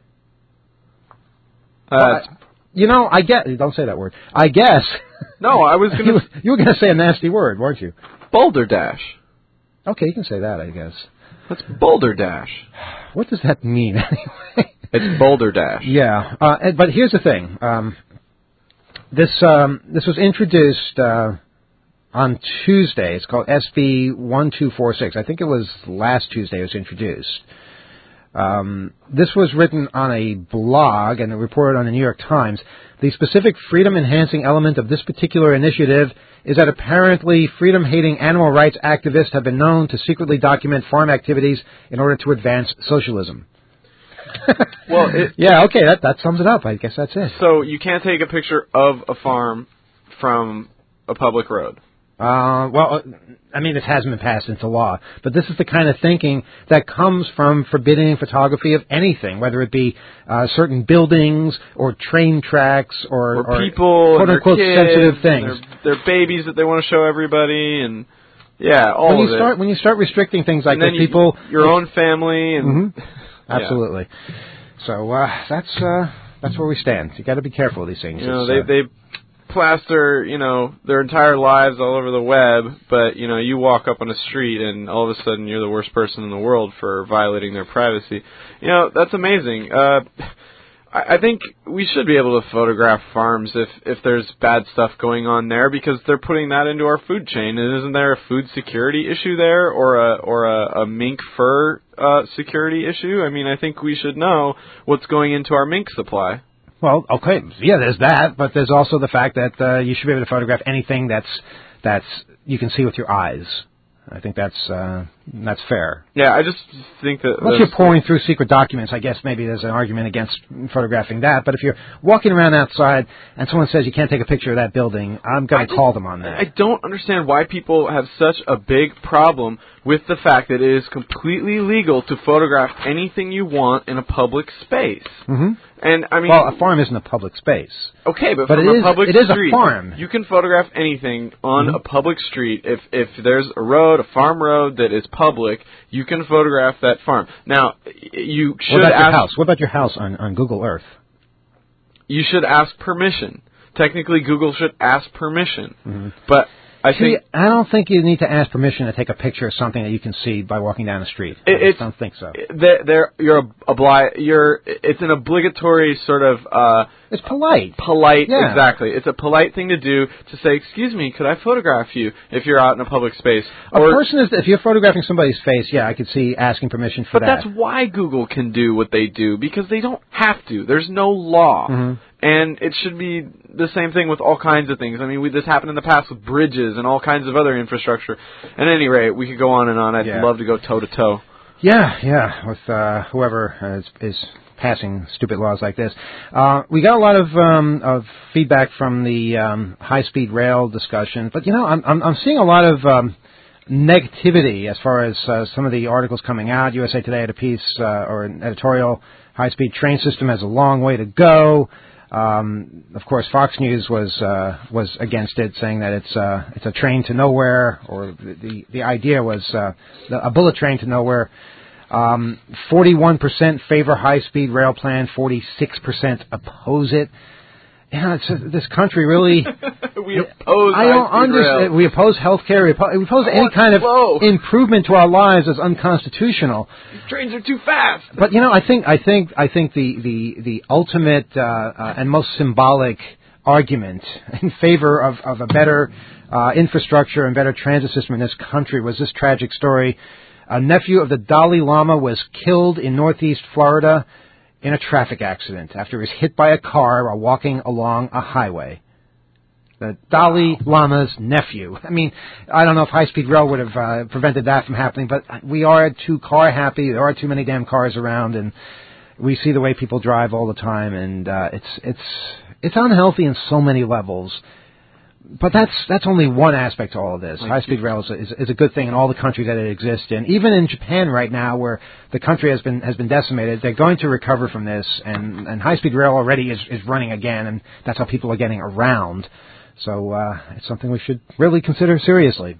Uh, uh, you know, I guess... Don't say that word. I guess... No, I was going to... You were going to say a nasty word, weren't you? Boulder Dash. Okay, you can say that, I guess. That's Boulder Dash. What does that mean, anyway? It's Boulder Dash. Yeah, uh, but here's the thing. Um, this um, this was introduced uh, on Tuesday. It's called S B one two four six. I think it was last Tuesday it was introduced. Um, this was written on a blog and reported on the New York Times. The specific freedom-enhancing element of this particular initiative is that apparently freedom-hating animal rights activists have been known to secretly document farm activities in order to advance socialism. Well, it, yeah, okay, that that sums it up. I guess that's it. So you can't take a picture of a farm from a public road. Uh, well, I mean, this hasn't been passed into law, but this is the kind of thinking that comes from forbidding photography of anything, whether it be uh, certain buildings or train tracks or, or or people, quote-unquote and their kids, sensitive things. And their, their babies that they want to show everybody, and yeah, all when you of start it. when you start restricting things like and then that, people you, your own family, and mm-hmm. absolutely. So uh, that's uh, that's where we stand. You got to be careful of these things. You know, it's, they uh, they plaster, you know, their entire lives all over the web, but, you know, you walk up on a street and all of a sudden you're the worst person in the world for violating their privacy. You know, that's amazing. Uh, I, I think we should be able to photograph farms if, if there's bad stuff going on there, because they're putting that into our food chain. And isn't there a food security issue there, or a, or a, a mink fur uh, security issue? I mean, I think we should know what's going into our mink supply. Well, okay, yeah, there's that, but there's also the fact that uh, you should be able to photograph anything that's that's you can see with your eyes. I think that's uh, that's fair. Yeah, I just think that... Unless you're pouring through secret documents, I guess maybe there's an argument against photographing that. But if you're walking around outside and someone says you can't take a picture of that building, I'm going to call them on that. I don't understand why people have such a big problem with the fact that it is completely legal to photograph anything you want in a public space. Mm-hmm. And I mean, well, a farm isn't a public space. Okay, but, but from it a is, public it is street, a farm. You can photograph anything on mm-hmm. a public street. If if there's a road, a farm road that is public, you can photograph that farm. Now, you should what about ask. Your house? What about your house on, on Google Earth? You should ask permission. Technically, Google should ask permission, mm-hmm. but. I see, think I don't think you need to ask permission to take a picture of something that you can see by walking down the street. I I don't think so. They're, they're, you're obli- You're. It's an obligatory sort of. Uh, it's polite. Polite, yeah. exactly. It's a polite thing to do to say, "Excuse me, could I photograph you?" If you're out in a public space. A or, person is. If you're photographing somebody's face, yeah, I could see asking permission for but that. But that's why Google can do what they do, because they don't have to. There's no law. Mm-hmm. And it should be the same thing with all kinds of things. I mean, we, this happened in the past with bridges and all kinds of other infrastructure. At any rate, we could go on and on. I'd yeah. love to go toe-to-toe. Yeah, yeah, with uh, whoever is, is passing stupid laws like this. Uh, we got a lot of um, of feedback from the um, high-speed rail discussion, but, you know, I'm, I'm, I'm seeing a lot of um, negativity as far as uh, some of the articles coming out. U S A Today had a piece uh, or an editorial, high-speed train system has a long way to go. Um, of course, Fox News was uh, was against it, saying that it's uh, it's a train to nowhere, or the the, the idea was uh, a bullet train to nowhere. Um, forty-one percent favor high-speed rail plan, forty-six percent oppose it. You know, it's, uh, this country really... we oppose I don't understand. Rail. We oppose health care. We oppose, we oppose any kind of slow. improvement to our lives as unconstitutional. These trains are too fast. But, you know, I think I think, I think the, the, the ultimate uh, uh, and most symbolic argument in favor of, of a better uh, infrastructure and better transit system in this country was this tragic story. A nephew of the Dalai Lama was killed in northeast Florida in a traffic accident after he was hit by a car while walking along a highway. The Dalai Lama's nephew. I mean, I don't know if high-speed rail would have uh, prevented that from happening, but we are too car-happy. There are too many damn cars around, and we see the way people drive all the time, and uh, it's it's it's unhealthy in so many levels. But that's that's only one aspect to all of this. High-speed rail is a, is, is a good thing in all the countries that it exists in. Even in Japan right now, where the country has been has been decimated, they're going to recover from this. And, and high-speed rail already is, is running again, and that's how people are getting around. So uh, it's something we should really consider seriously.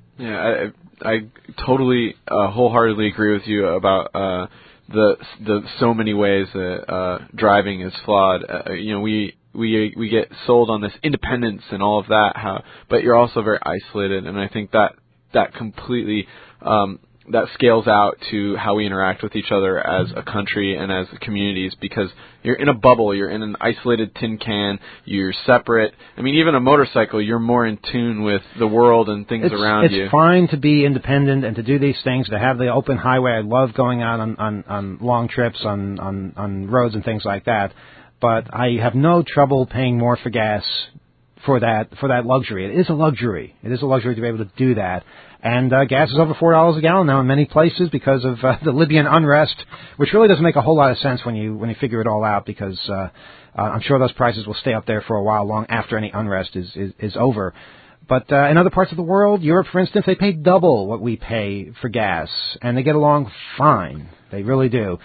Yeah, I, I totally, uh, wholeheartedly agree with you about uh, the the so many ways that uh, driving is flawed. Uh, you know, we. We we get sold on this independence and all of that, how, but you're also very isolated, and I think that that completely um, that scales out to how we interact with each other as a country and as communities, because you're in a bubble, you're in an isolated tin can, you're separate. I mean, even a motorcycle, you're more in tune with the world and things it's, around it's you. It's fine to be independent and to do these things, to have the open highway. I love going out on, on, on long trips on, on, on roads and things like that. But I have no trouble paying more for gas for that for that luxury. It is a luxury. It is a luxury to be able to do that. And uh, gas is over four dollars a gallon now in many places because of uh, the Libyan unrest, which really doesn't make a whole lot of sense when you when you figure it all out. Because uh, uh, I'm sure those prices will stay up there for a while, long after any unrest is is, is over. But uh, in other parts of the world, Europe, for instance, they pay double what we pay for gas, and they get along fine. They really do.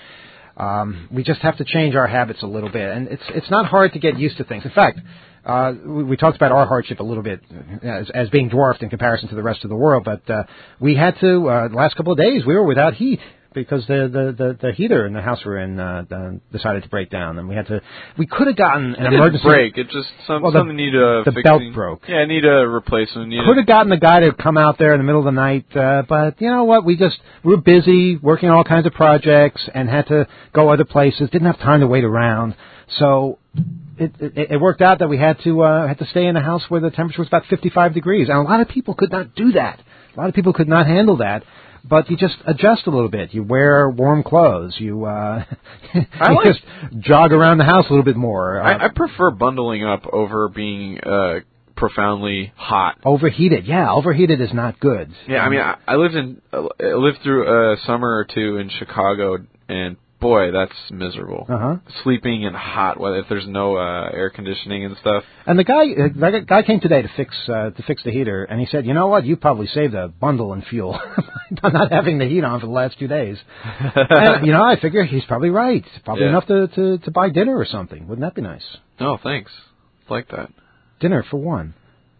Um, we just have to change our habits a little bit, and it's it's not hard to get used to things. In fact, uh, we, we talked about our hardship a little bit as, as being dwarfed in comparison to the rest of the world, but uh, we had to, uh, the last couple of days, we were without heat because the, the, the, the heater in the house we're in uh, uh, decided to break down, and we had to. We could have gotten an it emergency break. It just some, well, the, something needed a the fixing. belt broke. Yeah, need a replacement. Need Could have gotten the guy to come out there in the middle of the night, uh, but you know what? We just we were busy working on all kinds of projects and had to go other places. Didn't have time to wait around, so. It, it, it worked out that we had to uh, had to stay in a house where the temperature was about fifty-five degrees, and a lot of people could not do that. A lot of people could not handle that. But you just adjust a little bit. You wear warm clothes. You, uh, you like, just jog around the house a little bit more. Uh, I, I prefer bundling up over being uh, profoundly hot. Overheated, yeah. Overheated is not good. Yeah, I mean, I, I lived in uh, I lived through a summer or two in Chicago, and boy, that's miserable. Uh-huh. Sleeping in hot weather if there's no uh, air conditioning and stuff. And the guy, uh, the guy came today to fix uh, to fix the heater, and he said, "You know what? You probably saved a bundle in fuel by not having the heat on for the last two days." And, you know, I figure he's probably right. Probably yeah. enough to, to to buy dinner or something. Wouldn't that be nice? No, thanks. Like that. Dinner for one.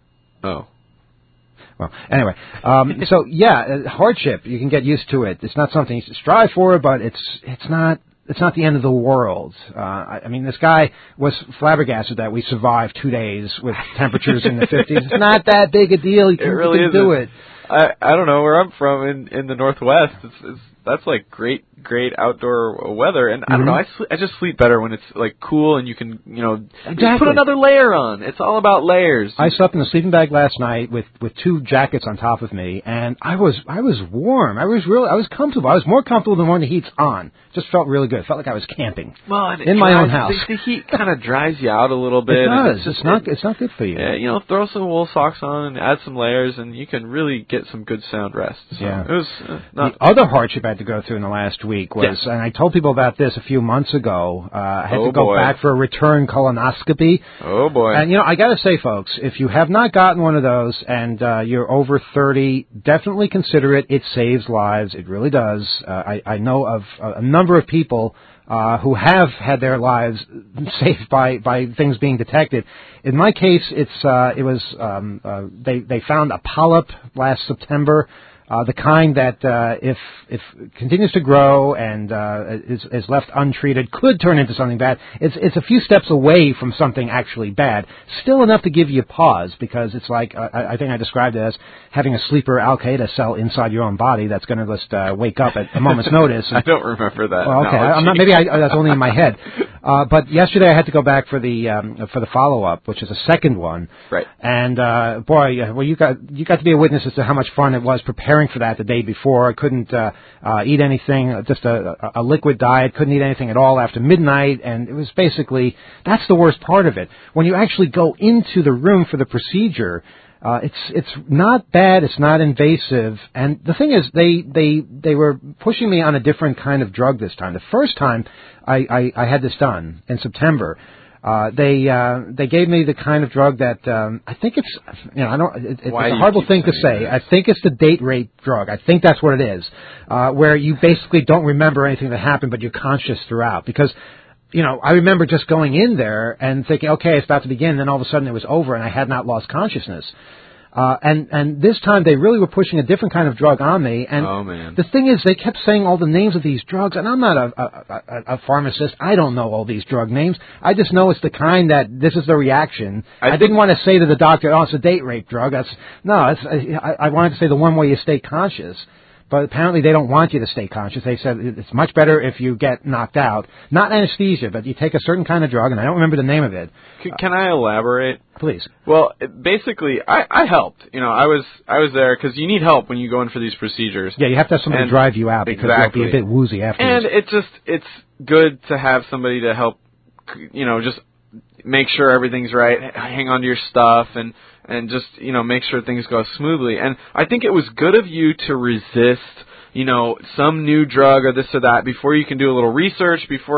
Oh. Well, anyway, um, so yeah, uh, hardship. You can get used to it. It's not something you should strive for, but it's it's not it's not the end of the world. Uh, I, I mean, this guy was flabbergasted that we survived two days with temperatures in the fifties. It's not that big a deal. You can, it really you can do it. I I don't know where I'm from in in the Northwest. It's, it's that's like great great outdoor weather, and mm-hmm. I don't know. I sleep, I just sleep better when it's like cool and you can you know exactly. just put another layer on. It's all about layers. I slept in a sleeping bag last night with with two jackets on top of me, and I was I was warm. I was really I was comfortable. I was more comfortable than when the heat's on. Just felt really good. Felt like I was camping. Well, and in my dries, own house. The, the heat kind of dries you out a little bit. It does. It's, just, it's not it, it's not good for you. Yeah, you know, throw some wool socks on and add some layers, and you can really get some good sound rest. So yeah. It was uh, not. The other hardship I had to go through in the last week was, yeah. and I told people about this a few months ago. Uh, I had oh to go boy. back for a return colonoscopy. Oh boy! And you know, I got to say, folks, if you have not gotten one of those and uh, you're over thirty, definitely consider it. It saves lives. It really does. Uh, I, I know of a number of people uh, who have had their lives saved by, by things being detected. In my case, it's uh, it was um, uh, they they found a polyp last September. Uh, the kind that, uh, if if continues to grow and uh, is, is left untreated, could turn into something bad. It's it's a few steps away from something actually bad. Still enough to give you pause, because it's like uh, I think I described it as having a sleeper Al Qaeda cell inside your own body that's going to just uh, wake up at a moment's notice. And, I don't remember that. Well, okay, I'm not, maybe I, that's only in my head. Uh, but yesterday I had to go back for the um, for the follow up, which is a second one. Right. And uh, boy, well, you got you got to be a witness as to how much fun it was preparing for that the day before. I couldn't uh, uh, eat anything, just a, a liquid diet. Couldn't eat anything at all after midnight, and it was basically, that's the worst part of it. When you actually go into the room for the procedure, uh, it's it's not bad, it's not invasive, and the thing is, they they they were pushing me on a different kind of drug this time. The first time I I, I had this done in September. Uh, they uh, they gave me the kind of drug that um, I think it's you know I don't it, it's Why a horrible thing to say. This? I think it's the date rape drug. I think that's what it is, uh, where you basically don't remember anything that happened, but you're conscious throughout. Because you know I remember just going in there and thinking, okay, it's about to begin, and then all of a sudden it was over, and I had not lost consciousness. Uh, and, and this time they really were pushing a different kind of drug on me. And oh, man. The thing is, they kept saying all the names of these drugs, and I'm not a, a, a, a pharmacist. I don't know all these drug names. I just know it's the kind that this is the reaction. I, I didn't want to say to the doctor, oh, it's a date rape drug. That's, no, it's, I, I wanted to say the one where you stay conscious. But apparently they don't want you to stay conscious. They said it's much better if you get knocked out. Not anesthesia, but you take a certain kind of drug, and I don't remember the name of it. Can, can I elaborate? Please. Well, basically, I, I helped. You know, I was I was there because you need help when you go in for these procedures. Yeah, you have to have somebody and to drive you out because exactly. you'll be a bit woozy afterwards. And it's just it's good to have somebody to help. You know, just make sure everything's right. Hang on to your stuff and. And just, you know, make sure things go smoothly. And I think it was good of you to resist, you know, some new drug or this or that before you can do a little research, before,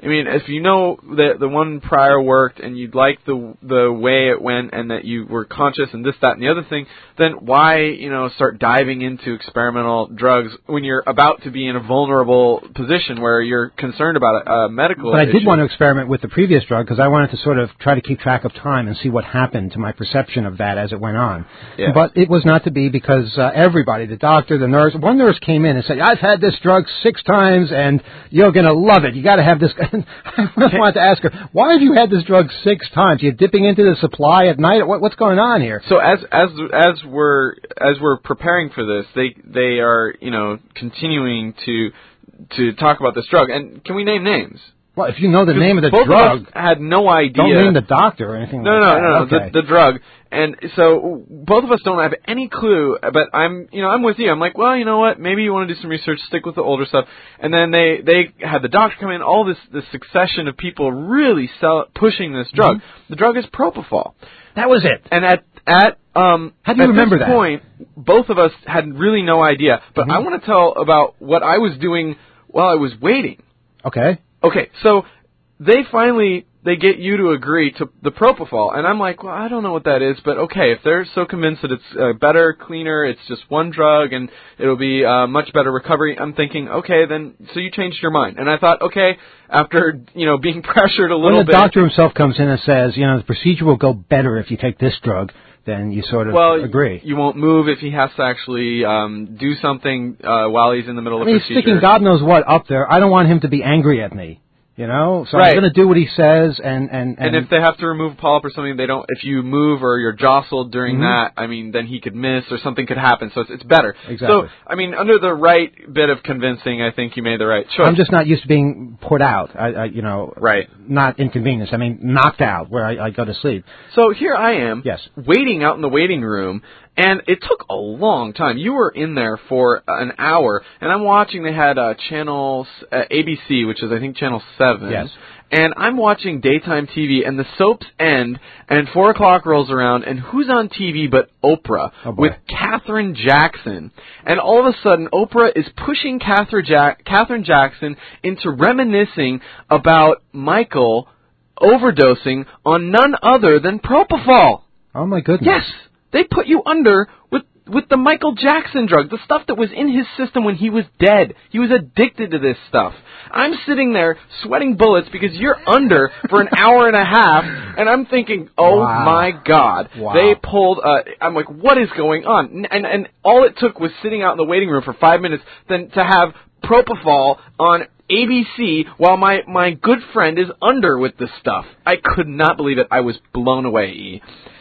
I mean, if you know that the one prior worked and you liked the the way it went and that you were conscious and this, that, and the other thing, then why, you know, start diving into experimental drugs when you're about to be in a vulnerable position where you're concerned about a, a medical But I issue? did want to experiment with the previous drug because I wanted to sort of try to keep track of time and see what happened to my perception of that as it went on. Yeah. But it was not to be because uh, everybody, the doctor, the nurse, one nurse came in and said, I've had this drug six times and you're going to love it. You got to have this. I wanted to ask her, why have you had this drug six times? You're dipping into the supply at night? What, what's going on here? So as as as we're as we're preparing for this, they they are, you know, continuing to to talk about this drug. And can we name names? Well, if you know the name of the both drug, of us had no idea. Don't name the doctor or anything no, like no, that. No, no, okay. the, the drug. And so both of us don't have any clue, but I'm, you know, I'm with you. I'm like, well, you know what? Maybe you want to do some research, stick with the older stuff. And then they, they had the doctor come in, all this, this succession of people really sell, pushing this drug. Mm-hmm. The drug is propofol. That was it. And at, at, um, How do you at remember this that? point, both of us had really no idea. But mm-hmm. I want to tell about what I was doing while I was waiting. Okay. Okay, so they finally, they get you to agree to the propofol. And I'm like, well, I don't know what that is, but okay, if they're so convinced that it's uh, better, cleaner, it's just one drug, and it'll be uh, much better recovery, I'm thinking, okay, then, so you changed your mind. And I thought, okay, after, you know, being pressured a little when the bit. When the doctor himself comes in and says, you know, the procedure will go better if you take this drug, then you sort of well, agree. You won't move if he has to actually um, do something uh, while he's in the middle I of mean, the he's procedure. sticking God knows what up there. I don't want him to be angry at me. You know, so right. I'm going to do what he says, and, and, and... And if they have to remove a polyp or something, they don't... If you move or you're jostled during mm-hmm. that, I mean, then he could miss or something could happen, so it's, it's better. Exactly. So, I mean, under the right bit of convincing, I think you made the right choice. I'm just not used to being put out, I, I, you know... Right. Not inconvenienced, I mean, knocked out, where I, I go to sleep. So here I am, yes. waiting out in the waiting room, and it took a long time. You were in there for an hour, and I'm watching. They had uh, channel uh, A B C, which is I think channel seven. Yes. And I'm watching daytime T V, and the soaps end, and four o'clock rolls around, and who's on T V but Oprah oh with Katherine Jackson? And all of a sudden, Oprah is pushing Katherine, Jack- Katherine Jackson into reminiscing about Michael overdosing on none other than propofol. Oh my goodness! Yes. They put you under with with the Michael Jackson drug, the stuff that was in his system when he was dead. He was addicted to this stuff. I'm sitting there sweating bullets because you're under for an hour and a half, and I'm thinking, oh wow. my God. Wow. They pulled, uh, I'm like, what is going on? And, and all it took was sitting out in the waiting room for five minutes then to have propofol on A B C while my, my good friend is under with this stuff. I could not believe it. I was blown away, E.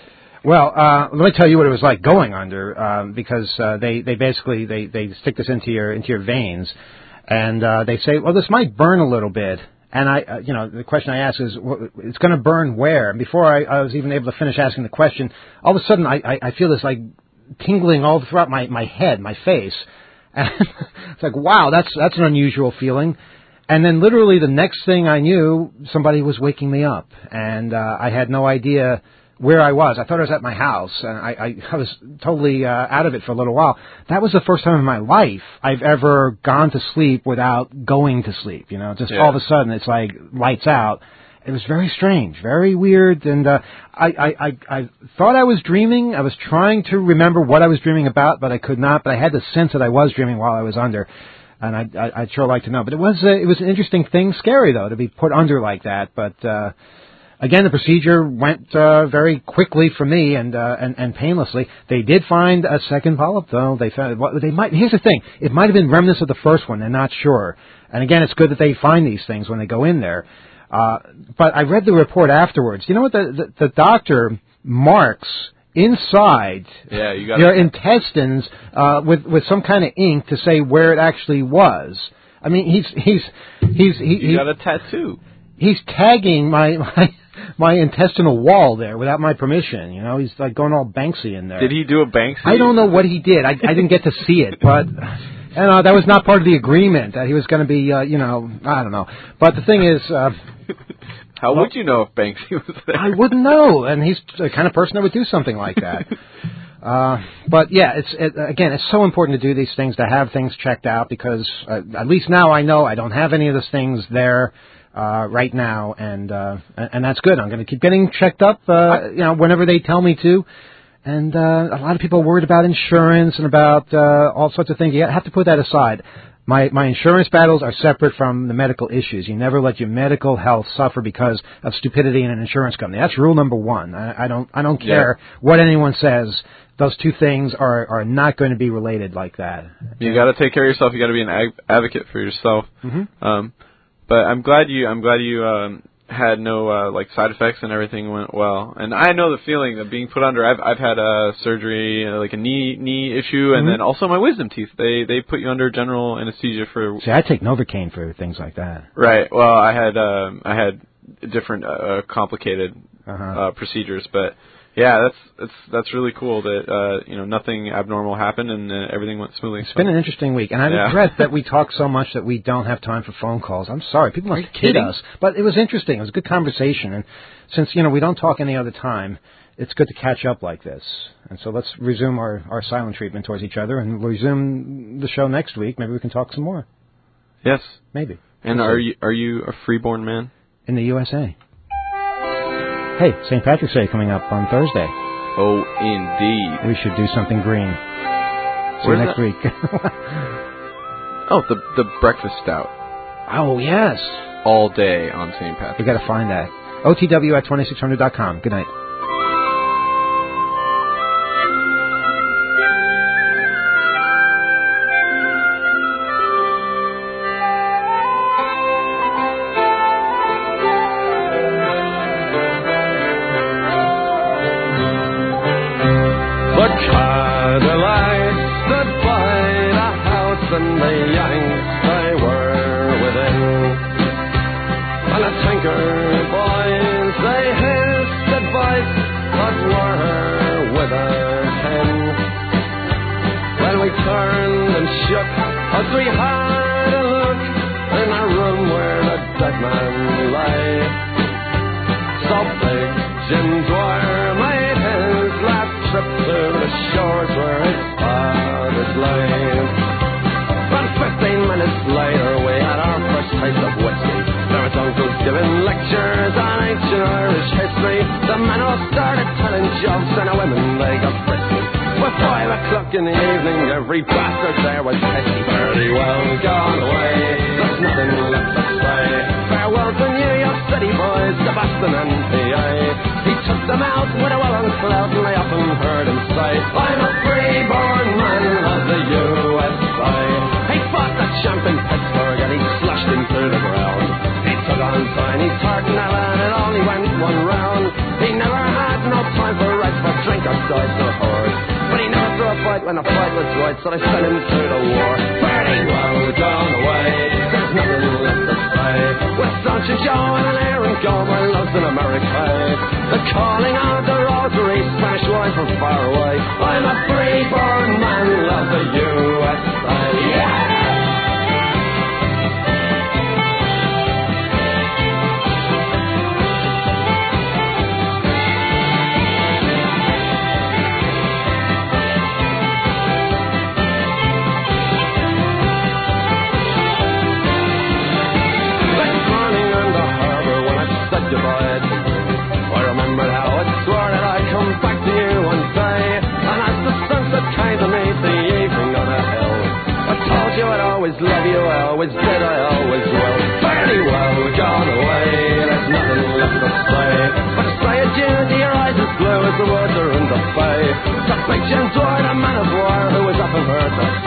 Well, uh, let me tell you what it was like going under, um, because uh, they, they basically they, they stick this into your into your veins, and uh, they say, well, this might burn a little bit. And I, uh, you know, the question I ask is, well, it's going to burn where? And before I, I was even able to finish asking the question, all of a sudden I, I, I feel this like tingling all throughout my, my head, my face, and it's like, wow, that's that's an unusual feeling. And then literally the next thing I knew, somebody was waking me up, and uh, I had no idea where I was. I thought I was at my house, and I, I, I was totally uh, out of it for a little while. That was the first time in my life I've ever gone to sleep without going to sleep. You know, just yeah. all of a sudden it's like lights out. It was very strange, very weird, and uh, I, I, I, I thought I was dreaming. I was trying to remember what I was dreaming about, but I could not. But I had the sense that I was dreaming while I was under, and I, I, I'd sure like to know. But it was uh, it was an interesting thing, scary though, to be put under like that. But uh, Again, the procedure went uh, very quickly for me and, uh, and and painlessly. They did find a second polyp, though. They found well, they might. Here's the thing: it might have been remnants of the first one. They're not sure. And again, it's good that they find these things when they go in there. Uh, but I read the report afterwards. You know what the the, the doctor marks inside yeah, you got your intestines uh, with with some kind of ink to say where it actually was. I mean, he's he's he's he, you he, got a tattoo. He's tagging my, my my intestinal wall there without my permission. You know, he's like going all Banksy in there. Did he do a Banksy? I don't know what he did. I, I didn't get to see it, but you know, that was not part of the agreement that he was going to be. Uh, you know, I don't know. But the thing is, uh, how well, would you know if Banksy was there? I wouldn't know, and he's the kind of person that would do something like that. Uh, but yeah, it's it, again, it's so important to do these things, to have things checked out, because uh, at least now I know I don't have any of those things there. uh, right now, and uh, and that's good. I'm going to keep getting checked up, uh, you know, whenever they tell me to. And uh, a lot of people are worried about insurance and about uh, all sorts of things. You have to put that aside. My my insurance battles are separate from the medical issues. You never let your medical health suffer because of stupidity in an insurance company. That's rule number one. I, I don't I don't care yeah. what anyone says. Those two things are, are not going to be related like that. You got to take care of yourself. You got to be an ag- advocate for yourself. Mm-hmm. Um, but I'm glad you I'm glad you um, had no uh, like side effects and everything went well. And I know the feeling of being put under. I've I've had a surgery, uh, like a knee knee issue, and mm-hmm. then also my wisdom teeth. They they put you under general anesthesia for. See, I take Novocaine for things like that. Right. Well, I had um, I had different uh, complicated uh-huh. uh, procedures, but. Yeah, that's that's that's really cool that uh, you know nothing abnormal happened and uh, everything went smoothly. It's been an interesting week, and I yeah. regret that we talk so much that we don't have time for phone calls. I'm sorry, people must kid us, but it was interesting. It was a good conversation, and since you know we don't talk any other time, it's good to catch up like this. And so let's resume our, our silent treatment towards each other, and resume the show next week. Maybe we can talk some more. Yes, maybe. And we'll are see. you are you a freeborn man in the U S A? Hey, Saint Patrick's Day coming up on Thursday. Oh, indeed. We should do something green. See Where's you next that? week. oh, the the breakfast stout. Oh, yes. All day on Saint Patrick's. We got to find that. O T W at twenty-six hundred dot com. Good night. In the evening, every bastard there was petty. Very well gone away, there's nothing left to say. Farewell to New York City boys, to Boston and P A. He took them out with a well-on clout, and they often heard him say, I'm a free-born man of the U S A. He fought the champ in Pittsburgh, and he slashed him to the ground. He took on Tiny Tartanella, and it only went one round. He never had no time for rights, for drink or dice or horse. But he never threw a fight when the fight was right, so they sent him to the war. Pretty well gone away, there's nothing left to say. With Sergeant Joe and an Aaron Gomer loves in America. The calling of the rosary, Spanish wine from far away. I'm a free-born man, love the U S A. Yeah! I remembered how I swore that I'd come back to you one day, and as the sunset came to meet the evening on a hill, I told you I'd always love you, I always did, I always will. Fairly well gone away, there's nothing left to say, but to say adieu to your eyes as blue as the water in the bay. To big James Ward, a man of war who was up and hurt.